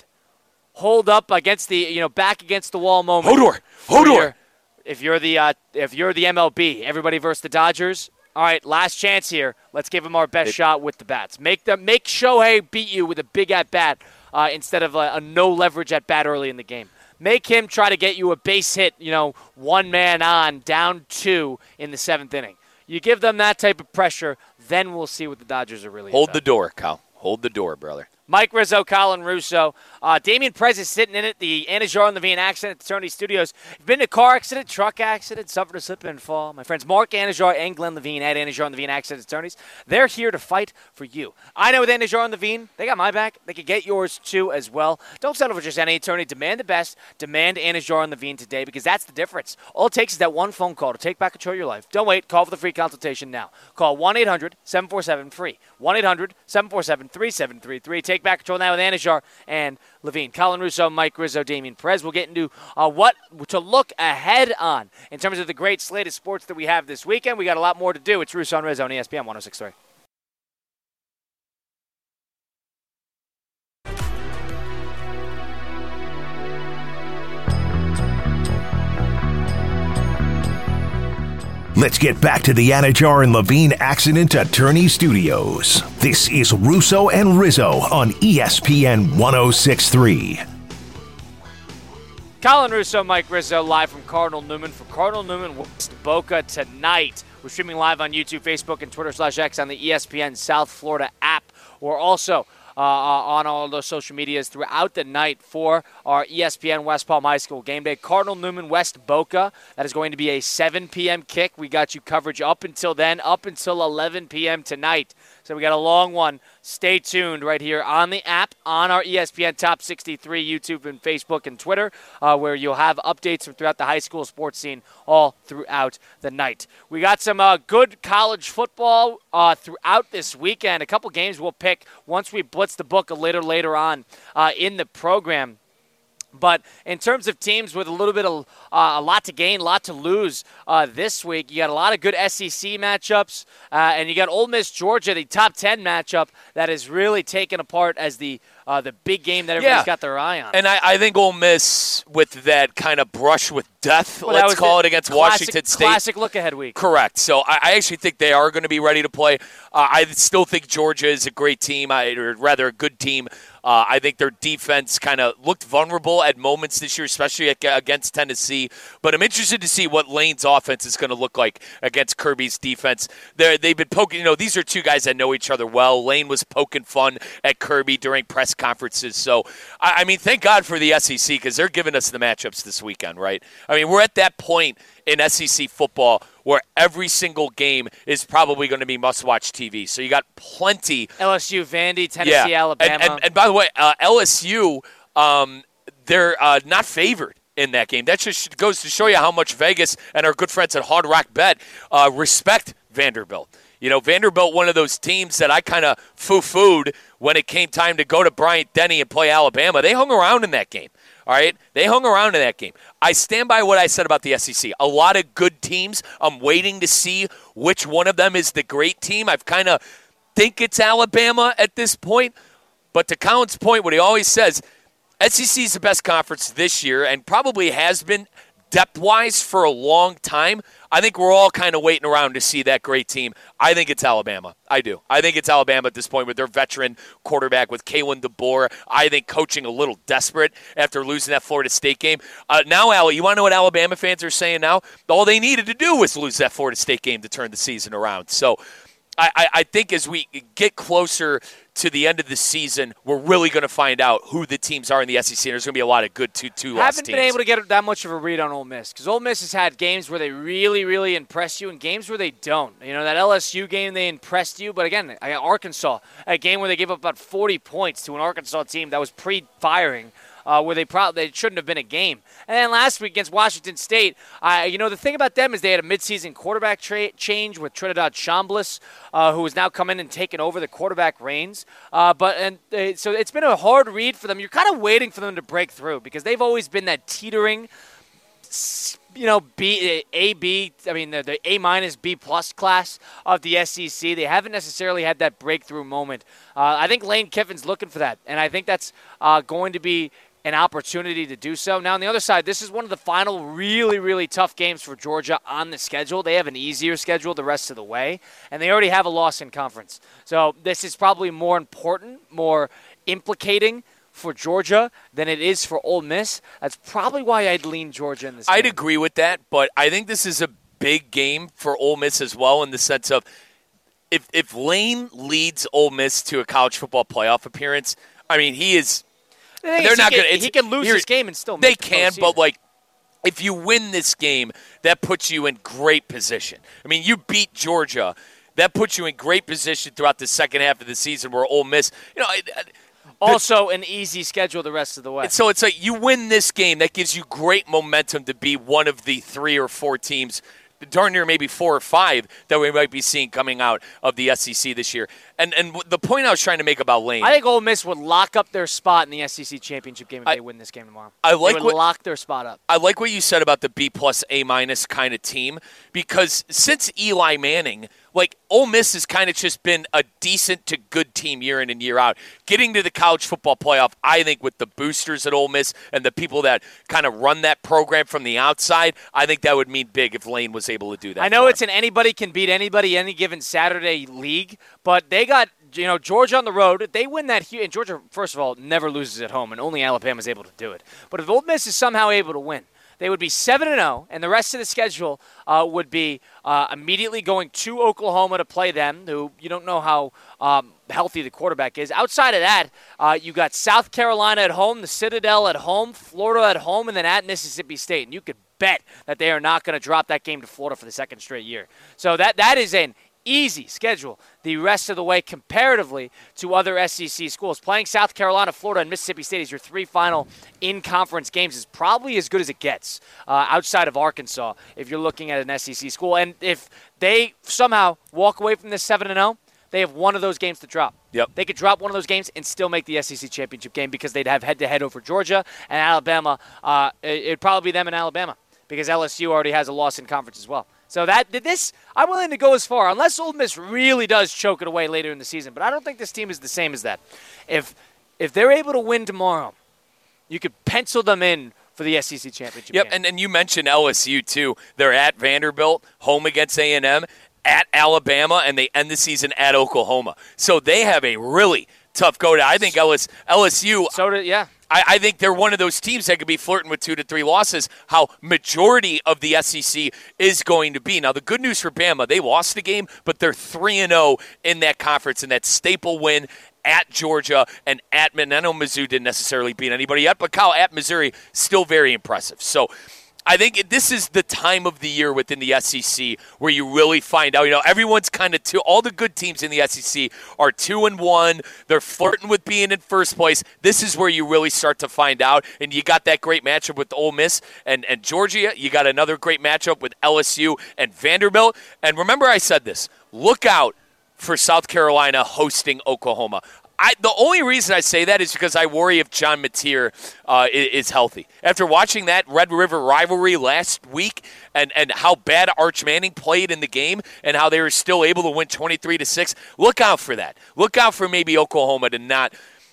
D: Hold up against the, you know, back against the wall moment.
E: Hodor, Hodor.
D: If you're the uh, if you're the M L B, everybody versus the Dodgers. All right, last chance here. Let's give them our best
E: it,
D: shot with the bats. Make them make Shohei beat you with a big at bat uh, instead of a, a no leverage at bat early in the game. Make him try to get you a base hit, you know, one man on, down two in the seventh inning. You give them that type of pressure, then we'll see what the Dodgers are really
E: Hold
D: about.
E: the door, Kyle. Hold the door, brother.
D: Mike Rizzo, Colin Russo. Uh, Damian Perez is sitting in it, the Anajar and Levine Accident Attorney Studios. You've been in a car accident, truck accident, suffered a slip and fall. My friends Mark Anajar and Glenn Levine at Anajar and Levine Accident Attorneys, they're here to fight for you. I know with Anajar and Levine, they got my back. They can get yours too as well. Don't settle for just any attorney. Demand the best. Demand Anajar and Levine today because that's the difference. All it takes is that one phone call to take back control of your life. Don't wait. Call for the free consultation now. Call one eight hundred seven four seven free. one eight hundred seven four seven three seven three three. Take take back control now with Anajar and Levine. Colin Russo, Mike Rizzo, Damian Perez. We'll get into uh, what to look ahead on in terms of the great slate of sports that we have this weekend. We got a lot more to do. It's Russo and Rizzo on E S P N one oh six point three.
A: Let's get back to the Anajar and Levine Accident Attorney Studios. This is Russo and Rizzo on E S P N one oh six point three.
D: Colin Russo, Mike Rizzo, live from Cardinal Newman for Cardinal Newman West Boca tonight. We're streaming live on YouTube, Facebook, and Twitter slash X on the E S P N South Florida app. We're also Uh, on all those social medias throughout the night for our E S P N West Palm High School game day. Cardinal Newman West Boca. That is going to be a seven p.m. kick. We got you coverage up until then, up until eleven p.m. tonight. So we got a long one. Stay tuned right here on the app, on our E S P N Top sixty-three YouTube and Facebook and Twitter, uh, where you'll have updates from throughout the high school sports scene all throughout the night. We got some uh, good college football uh, throughout this weekend. A couple games we'll pick once we blitz the book a little later on uh, in the program. But in terms of teams with a little bit of uh, a lot to gain, a lot to lose uh, this week, you got a lot of good S E C matchups, uh, and you got Ole Miss Georgia, the top ten matchup that is really taken apart as the uh, the big game that everybody's
E: yeah.
D: got their eye on.
E: And I, I think Ole Miss, with that kind of brush with death,
D: well,
E: let's call it, against
D: classic,
E: Washington State.
D: Classic look-ahead week.
E: Correct. So I, I actually think they are going to be ready to play. Uh, I still think Georgia is a great team, I, or rather a good team. Uh, I think their defense kind of looked vulnerable at moments this year, especially against Tennessee. But I'm interested to see what Lane's offense is going to look like against Kirby's defense. They're, they've been poking, you know, these are two guys that know each other well. Lane was poking fun at Kirby during press conferences. So, I, I mean, thank God for the S E C because they're giving us the matchups this weekend, right? I mean, we're at that point in S E C football where every single game is probably going to be must-watch T V. So you got plenty.
D: L S U, Vandy, Tennessee,
E: yeah.
D: Alabama.
E: And, and, and by the way, uh, L S U, um, they're uh, not favored in that game. That just goes to show you how much Vegas and our good friends at Hard Rock Bet uh, respect Vanderbilt. You know, Vanderbilt, one of those teams that I kind of foo-fooed when it came time to go to Bryant-Denny and play Alabama. They hung around in that game. All right? They hung around in that game. I stand by what I said about the S E C. A lot of good teams. I'm waiting to see which one of them is the great team. I've kind of think it's Alabama at this point. But to Colin's point, what he always says, S E C is the best conference this year and probably has been depth-wise for a long time. I think we're all kind of waiting around to see that great team. I think it's Alabama. I do. I think it's Alabama at this point with their veteran quarterback with Kalen DeBoer. I think coaching a little desperate after losing that Florida State game. Uh, now, Al, you want to know what Alabama fans are saying now? All they needed to do was lose that Florida State game to turn the season around. So I, I, I think as we get closer to the end of the season, we're really going to find out who the teams are in the S E C. There's going to be a lot of good two two loss
D: Haven't
E: teams.
D: been able to get that much of a read on Ole Miss because Ole Miss has had games where they really, really impress you and games where they don't. You know, that L S U game, they impressed you. But again, I got Arkansas, a game where they gave up about forty points to an Arkansas team that was pre-firing. Uh, where they probably they shouldn't have been a game. And then last week against Washington State, uh, you know, the thing about them is they had a midseason quarterback tra- change with Trinidad Chambliss, uh, who has now come in and taken over the quarterback reins. Uh, but and they, so it's been a hard read for them. You're kind of waiting for them to break through because they've always been that teetering, you know, B, A, B, I mean, the, the A minus, B plus class of the S E C. They haven't necessarily had that breakthrough moment. Uh, I think Lane Kiffin's looking for that, and I think that's uh, going to be an opportunity to do so. Now, on the other side, this is one of the final really, really tough games for Georgia on the schedule. They have an easier schedule the rest of the way, and they already have a loss in conference. So this is probably more important, more implicating for Georgia than it is for Ole Miss. That's probably why I'd lean Georgia in this game.
E: I'd agree with that, but I think this is a big game for Ole Miss as well in the sense of if if Lane leads Ole Miss to a college football playoff appearance, I mean, he is –
D: they're not going to. He can lose this game and still make
E: They can,
D: the
E: but like, if you win this game, that puts you in great position. I mean, you beat Georgia, that puts you in great position throughout the second half of the season. Where Ole Miss, you know,
D: also an easy schedule the rest of the way.
E: So it's like you win this game, that gives you great momentum to be one of the three or four teams darn near maybe four or five that we might be seeing coming out of the S E C this year. And and the point I was trying to make about Lane,
D: I think Ole Miss would lock up their spot in the S E C championship game if
E: I,
D: they win this game tomorrow.
E: I like
D: they would
E: what,
D: lock their spot up.
E: I like what you said about the B plus A minus kind of team, because since Eli Manning, like, Ole Miss has kind of just been a decent to good team year in and year out. Getting to the college football playoff, I think with the boosters at Ole Miss and the people that kind of run that program from the outside, I think that would mean big if Lane was able to do that.
D: I know it's an anybody can beat anybody any given Saturday league, but they got, you know, Georgia on the road. They win that here. And Georgia, first of all, never loses at home, and only Alabama's able to do it. But if Ole Miss is somehow able to win, they would be seven and oh, and the rest of the schedule uh, would be uh, immediately going to Oklahoma to play them, who you don't know how um, healthy the quarterback is. Outside of that, uh, you got South Carolina at home, the Citadel at home, Florida at home, and then at Mississippi State. And you could bet that they are not going to drop that game to Florida for the second straight year. So that that is an easy schedule the rest of the way comparatively to other S E C schools. Playing South Carolina, Florida, and Mississippi State as your three final in-conference games is probably as good as it gets uh, outside of Arkansas if you're looking at an S E C school. And if they somehow walk away from this seven and oh, they have one of those games to drop.
E: Yep.
D: They could drop one of those games and still make the S E C championship game because they'd have head-to-head over Georgia and Alabama. Uh, it'd probably be them and Alabama because L S U already has a loss in conference as well. So that this, I'm willing to go as far, unless Ole Miss really does choke it away later in the season. But I don't think this team is the same as that. If if they're able to win tomorrow, you could pencil them in for the S E C championship
E: Yep,
D: game.
E: and, and you mentioned L S U, too. They're at Vanderbilt, home against A and M, at Alabama, and they end the season at Oklahoma. So they have a really tough go to. I think L S, L S U.
D: So did, yeah.
E: I, I think they're one of those teams that could be flirting with two to three losses, how majority of the S E C is going to be. Now, the good news for Bama, they lost the game, but they're three and oh in that conference, and that staple win at Georgia and at Mizzou. I know Mizzou didn't necessarily beat anybody yet, but Cal at Missouri, still very impressive. So I think this is the time of the year within the S E C where you really find out. You know, everyone's kind of two. All the good teams in the S E C are two and one. They're flirting with being in first place. This is where you really start to find out. And you got that great matchup with Ole Miss and, and Georgia. You got another great matchup with L S U and Vanderbilt. And remember, I said this: look out for South Carolina hosting Oklahoma. I, the only reason I say that is because I worry if John Mateer uh, is, is healthy. After watching that Red River rivalry last week and, and how bad Arch Manning played in the game and how they were still able to win twenty-three to six, look out for that. Look out for maybe Oklahoma to not,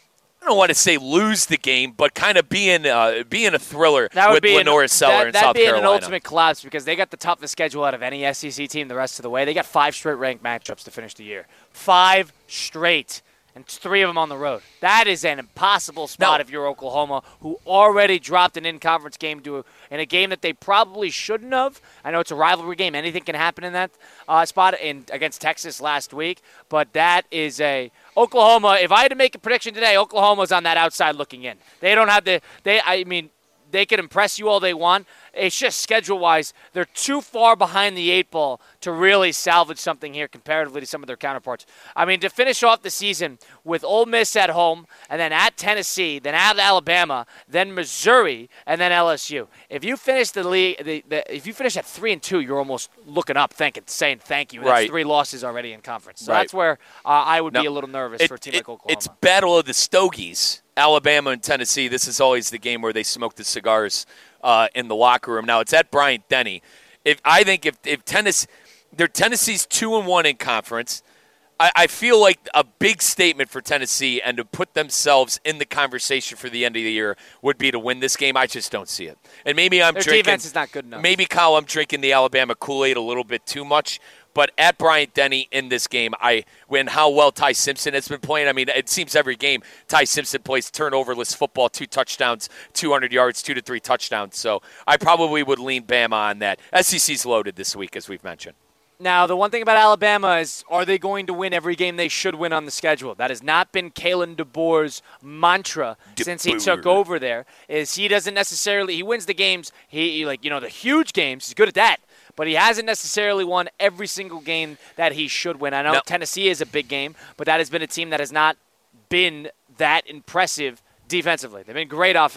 E: I don't want to say lose the game, but kind of being uh, being a thriller
D: that would
E: with
D: be
E: Lenore
D: an,
E: Seller
D: that,
E: in South
D: That'd be
E: Carolina.
D: an ultimate collapse because they got the toughest schedule out of any S E C team the rest of the way. They got five straight ranked matchups to finish the year. Five straight. And three of them on the road. That is an impossible spot
E: now,
D: if you're Oklahoma, who already dropped an in-conference game to a, in a game that they probably shouldn't have. I know it's a rivalry game. Anything can happen in that uh, spot in, against Texas last week. But that is a – Oklahoma, if I had to make a prediction today, Oklahoma's on that outside looking in. They don't have the – They, I mean, they can impress you all they want. It's just schedule-wise, they're too far behind the eight ball to really salvage something here comparatively to some of their counterparts. I mean, to finish off the season with Ole Miss at home, and then at Tennessee, then at Alabama, then Missouri, and then L S U. If you finish the league, the, the, if you finish at three and two, you're almost looking up, thinking, saying thank you. That's
E: right.
D: three losses already in conference. So
E: right.
D: that's where uh, I would
E: now,
D: be a little nervous
E: it,
D: for a team
E: it,
D: like Oklahoma.
E: It's Battle of the Stogies, Alabama and Tennessee. This is always the game where they smoke the cigars uh, in the locker room. Now it's at Bryant Denny. If I think if if Tennessee, they're Tennessee's two and one in conference. I, I feel like a big statement for Tennessee and to put themselves in the conversation for the end of the year would be to win this game. I just don't see it. And maybe I'm
D: Their
E: drinking.
D: defense is not good enough.
E: Maybe, Kyle, I'm drinking the Alabama Kool-Aid a little bit too much. But at Bryant Denny in this game, I when how well Ty Simpson has been playing. I mean, it seems every game Ty Simpson plays turnoverless football, two touchdowns, two hundred yards, two to three touchdowns. So I probably would lean Bama on that. S E C's loaded this week, as we've mentioned.
D: Now, the one thing about Alabama is, are they going to win every game they should win on the schedule? That has not been Kalen DeBoer's mantra
E: DeBoer.
D: since he took over there. Is he doesn't necessarily – he wins the games, he like, you know, the huge games. He's good at that. But he hasn't necessarily won every single game that he should win. I know
E: no.
D: Tennessee is a big game, but that has been a team that has not been that impressive defensively. They've been great offensively.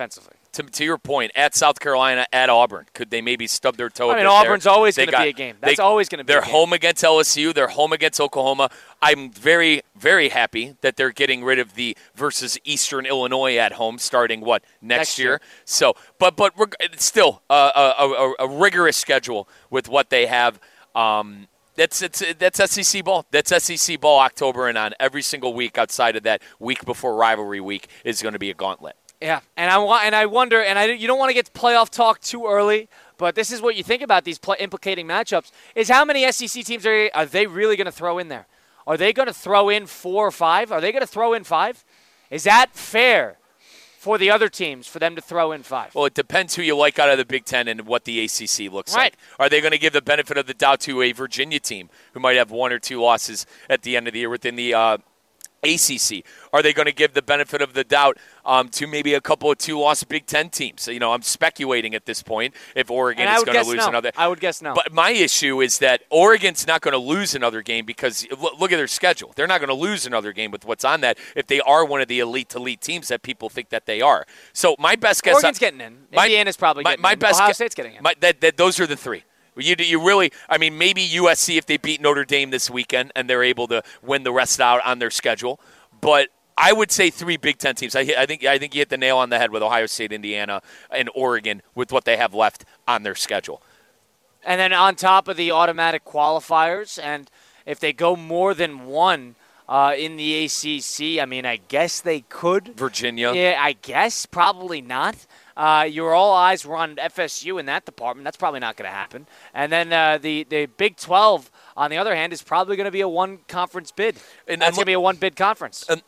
E: To, to your point, at South Carolina, at Auburn, could they maybe stub their toe?
D: I
E: a
D: mean,
E: bit
D: Auburn's
E: there?
D: always
E: They
D: going to
E: got-
D: be a game. That's
E: they-
D: always going to be
E: They're
D: a game.
E: home against L S U. They're home against Oklahoma. I'm very, very happy that they're getting rid of the versus Eastern Illinois at home starting, what, next,
D: Next
E: year?
D: year.
E: So, but but reg- it's still a, a, a, a rigorous schedule with what they have. Um, That's it's that's S E C ball. That's S E C ball October and on. Every single week outside of that week before rivalry week is going to be a gauntlet.
D: Yeah, and I want, and I wonder, and I, you don't want to get to playoff talk too early, but this is what you think about these pl- implicating matchups: is how many S E C teams are are they really going to throw in there? Are they going to throw in four or five? Are they going to throw in five? Is that fair for the other teams for them to throw in five?
E: Well, it depends who you like out of the Big Ten and what the A C C looks
D: Right.
E: like. Are they going to give the benefit of the doubt to a Virginia team who might have one or two losses at the end of the year within the uh, A C C? Are they going to give the benefit of the doubt um, to maybe a couple of two-loss Big Ten teams? You know, I'm speculating at this point if Oregon
D: And I
E: is
D: would
E: going to
D: guess
E: lose
D: no.
E: another.
D: I would guess no.
E: But my issue is that Oregon's not going to lose another game because l- look at their schedule. They're not going to lose another game with what's on that if they are one of the elite elite teams that people think that they are. So my best guess,
D: Oregon's getting in.
E: my-
D: Indiana's probably
E: my,
D: getting
E: my
D: in.
E: best
D: Ohio
E: gue-
D: State's getting in.
E: My, that, that those are the three. You you really, I mean, maybe U S C if they beat Notre Dame this weekend and they're able to win the rest out on their schedule, but I would say three Big Ten teams. I, I think I think you hit the nail on the head with Ohio State, Indiana, and Oregon with what they have left on their schedule.
D: And then on top of the automatic qualifiers, and if they go more than one uh, in the A C C, I mean, I guess they could.
E: Virginia.
D: Yeah, I guess. Probably not. Uh, your all eyes were on F S U in that department. That's probably not going to happen. And then uh, the, the Big twelve, on the other hand, is probably going to be a one-conference bid.
E: And-
D: That's
E: and
D: going to be a one-bid conference.
E: Um,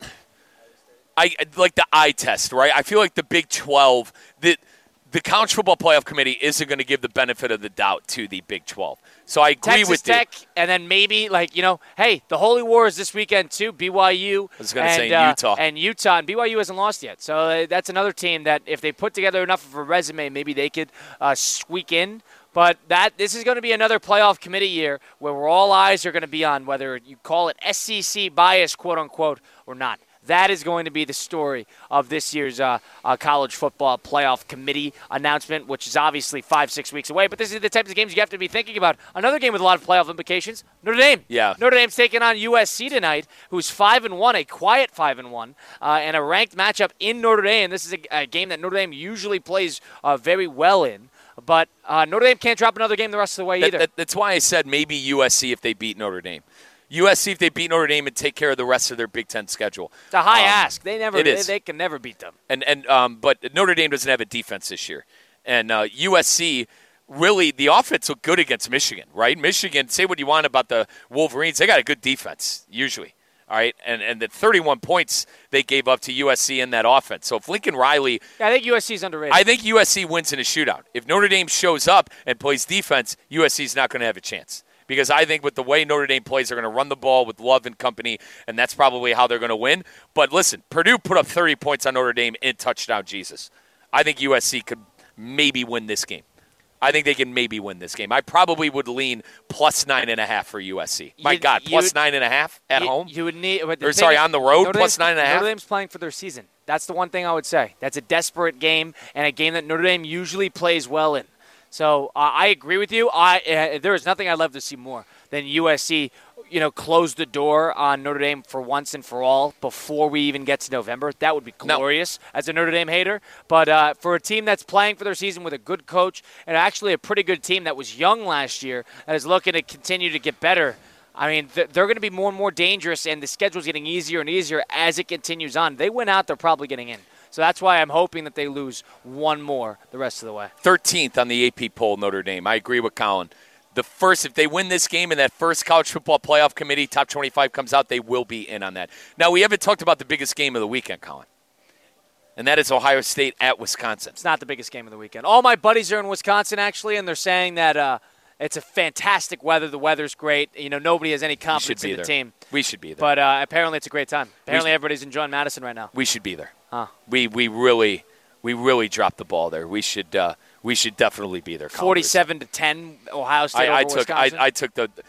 E: I like the eye test, right? I feel like the Big twelve, the the College Football Playoff Committee isn't going to give the benefit of the doubt to the Big twelve. So I agree
D: Texas
E: with
D: Tech,
E: you.
D: and then maybe, like, you know, hey, the Holy War is this weekend too, B Y U.
E: I was gonna
D: and,
E: say
D: uh,
E: Utah.
D: And Utah, and B Y U hasn't lost yet. So uh, that's another team that if they put together enough of a resume, maybe they could uh, squeak in. But that this is going to be another playoff committee year where we're all eyes are going to be on whether you call it S E C bias, quote unquote, or not. That is going to be the story of this year's uh, uh, college football playoff committee announcement, which is obviously five, six weeks away. But this is the types of games you have to be thinking about. Another game with a lot of playoff implications: Notre Dame.
E: Yeah.
D: Notre Dame's taking on U S C tonight, who's five and one, a quiet five and one, uh, and a ranked matchup in Notre Dame. This is a, a game that Notre Dame usually plays uh, very well in. But uh, Notre Dame can't drop another game the rest of the way
E: That-
D: either.
E: that- that's why I said maybe U S C if they beat Notre Dame. U S C if they beat Notre Dame and take care of the rest of their Big Ten schedule.
D: It's a high
E: Um,
D: ask. They never.
E: it
D: They,
E: is.
D: they can never beat them.
E: And and um, but Notre Dame doesn't have a defense this year, and uh, U S C really the offense looked good against Michigan, right? Michigan, say what you want about the Wolverines, they got a good defense usually, all right. And and the thirty-one points they gave up to U S C in that offense. So if Lincoln Riley,
D: Yeah, I think U S C's underrated.
E: I think U S C wins in a shootout. If Notre Dame shows up and plays defense, U S C's not going to have a chance. Because I think with the way Notre Dame plays, they're going to run the ball with Love and company, and that's probably how they're going to win. But listen, Purdue put up thirty points on Notre Dame in touchdown Jesus. I think U S C could maybe win this game. I think they can maybe win this game. I probably would lean plus nine and a half for U S C. My
D: You'd-
E: God, plus
D: you'd-
E: nine and a half at
D: you,
E: home?
D: You would need. But the
E: Or
D: thing
E: sorry,
D: is,
E: on the road,
D: Notre
E: plus
D: Dame's-
E: nine and a half?
D: Notre Dame's playing for their season. That's the one thing I would say. That's a desperate game and a game that Notre Dame usually plays well in. So uh, I agree with you. I uh, there is nothing I'd love to see more than U S C, you know, close the door on Notre Dame for once and for all before we even get to November. That would be
E: No.
D: glorious as a Notre Dame hater. But uh, for a team that's playing for their season with a good coach and actually a pretty good team that was young last year and is looking to continue to get better, I mean, th- they're going to be more and more dangerous, and the schedule's getting easier and easier as it continues on. They win out, they're probably getting in. So that's why I'm hoping that they lose one more the rest of the way.
E: thirteenth on the A P poll, Notre Dame. I agree with Colin. The first, if they win this game and that first college football playoff committee top twenty-five comes out, they will be in on that. Now, we haven't talked about the biggest game of the weekend, Colin, and that is Ohio State at Wisconsin.
D: It's not the biggest game of the weekend. All my buddies are in Wisconsin, actually, and they're saying that uh, it's a fantastic weather. The weather's great. You know, nobody has any
E: We should
D: confidence
E: be
D: in
E: there.
D: the team.
E: We should be there.
D: But uh, apparently it's a great time. Apparently
E: should-
D: everybody's enjoying Madison right now.
E: we should be there.
D: Huh.
E: We we really we really dropped the ball there. We should uh, we should definitely be there. Colin.
D: forty-seven to ten, Ohio State
E: I, I
D: over
E: took I,
D: Wisconsin.
E: I took the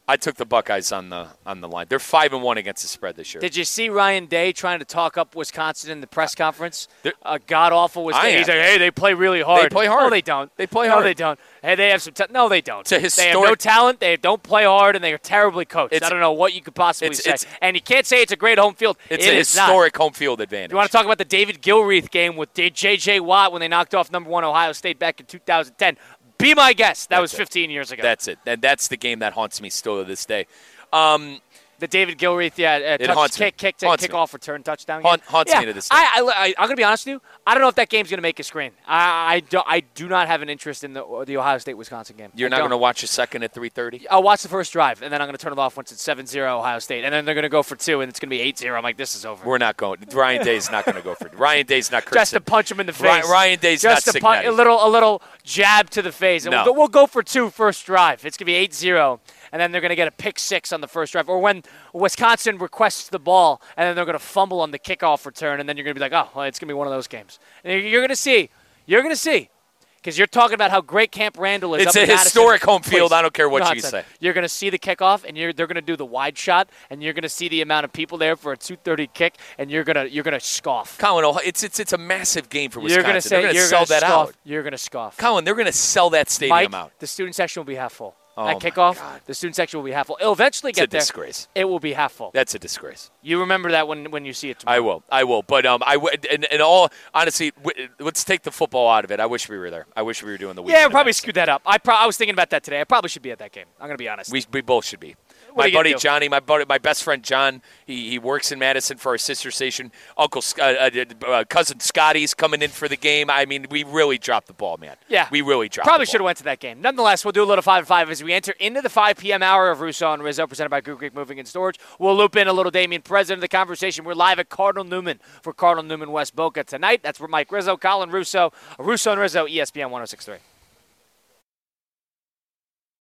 E: I took the Buckeyes on the on the line. They're five and one against the spread this year.
D: Did you see Ryan Day trying to talk up Wisconsin in the press conference? A god awful Wisconsin. He's like, hey, they play really hard.
E: They play hard.
D: No, they don't.
E: They play
D: no,
E: hard.
D: No, they don't. Hey, they have some. Ta- no, they don't.
E: It's a historic.
D: They have no talent. They don't play hard, and they are terribly coached.
E: It's,
D: I don't know what you could possibly
E: it's,
D: say.
E: It's,
D: and you can't say it's a great home field.
E: It's
D: it
E: a
D: is
E: historic
D: not.
E: home field advantage.
D: You want to talk about the David Gilreath game with J J Watt when they knocked off number one Ohio State back in two thousand ten? Be my guest. That
E: that's
D: was fifteen
E: it.
D: years ago.
E: That's it. And that's the game that haunts me still to this day. Um,
D: The David Gilreath, yeah, uh, touch, kick, kick, kick, kick off, return, touchdown.
E: Haunt, haunts
D: yeah.
E: me to this day.
D: I, I, I, I'm going to be honest with you. I don't know if that game's going to make a screen. I, I, do, I do not have an interest in the the Ohio State-Wisconsin game.
E: You're
D: I
E: not
D: don't.
E: going to watch a second at three thirty?
D: I'll watch the first drive, and then I'm going to turn it off once it's seven zero Ohio State. And then they're going to go for two, and it's going to be eight zero. I'm like, this is over.
E: We're not going. Ryan Day's not going to go for it. Ryan Day's not.
D: Just to punch him in the face.
E: Ryan, Ryan Day's
D: Just
E: not
D: to punch, a little, a little jab to the face. And
E: no.
D: we'll, go, we'll go for two first drive. It's going to be eight zero. And then they're going to get a pick six on the first drive. Or when Wisconsin requests the ball, and then they're going to fumble on the kickoff return, and then you're going to be like, oh, well, it's going to be one of those games. And you're going to see. You're going to see. Because you're talking about how great Camp Randall is.
E: It's
D: up
E: a
D: in
E: historic
D: Madison.
E: home field.
D: Please.
E: I don't care what
D: No,
E: you say.
D: You're going to see the kickoff, and you're, they're going to do the wide shot, and you're going to see the amount of people there for a two thirty kick, and you're going to you're going to scoff.
E: Colin, it's it's it's a massive game for Wisconsin.
D: You're going to say
E: they're going to
D: you're
E: sell
D: gonna
E: that
D: scoff.
E: out.
D: You're going to scoff.
E: Colin, they're going to sell that stadium
D: Mike,
E: out.
D: The student section will be half full.
E: Oh
D: At kickoff, the student section will be half full. It'll eventually
E: It's
D: get
E: a
D: there.
E: disgrace.
D: It will be half full.
E: That's a disgrace.
D: You remember that when, when you see it tomorrow.
E: I will. I will. But um, I w- in, in all honestly, w- let's take the football out of it. I wish we were there. I wish we were doing the weekend.
D: Yeah, we probably
E: events.
D: screwed that up. I pro- I was thinking about that today. I probably should be at that game. I'm going to be honest.
E: We we both should be.
D: What are
E: My
D: you gonna
E: buddy
D: do?
E: Johnny, my buddy, my best friend John, he, he works in Madison for our sister station. Uncle Sc- uh, uh, uh, cousin Scotty's coming in for the game. I mean, we really dropped the ball, man.
D: Yeah.
E: we really dropped.
D: Probably
E: the ball.
D: should have went to that game. Nonetheless, we'll do a little five and five as we enter into the five p.m. hour of Russo and Rizzo, presented by Group Creek Moving and Storage. We'll loop in a little Damian President of the conversation. We're live at Cardinal Newman for Cardinal Newman West Boca tonight. That's where Mike Rizzo, Colin Russo, Russo and Rizzo, E S P N one oh six point three.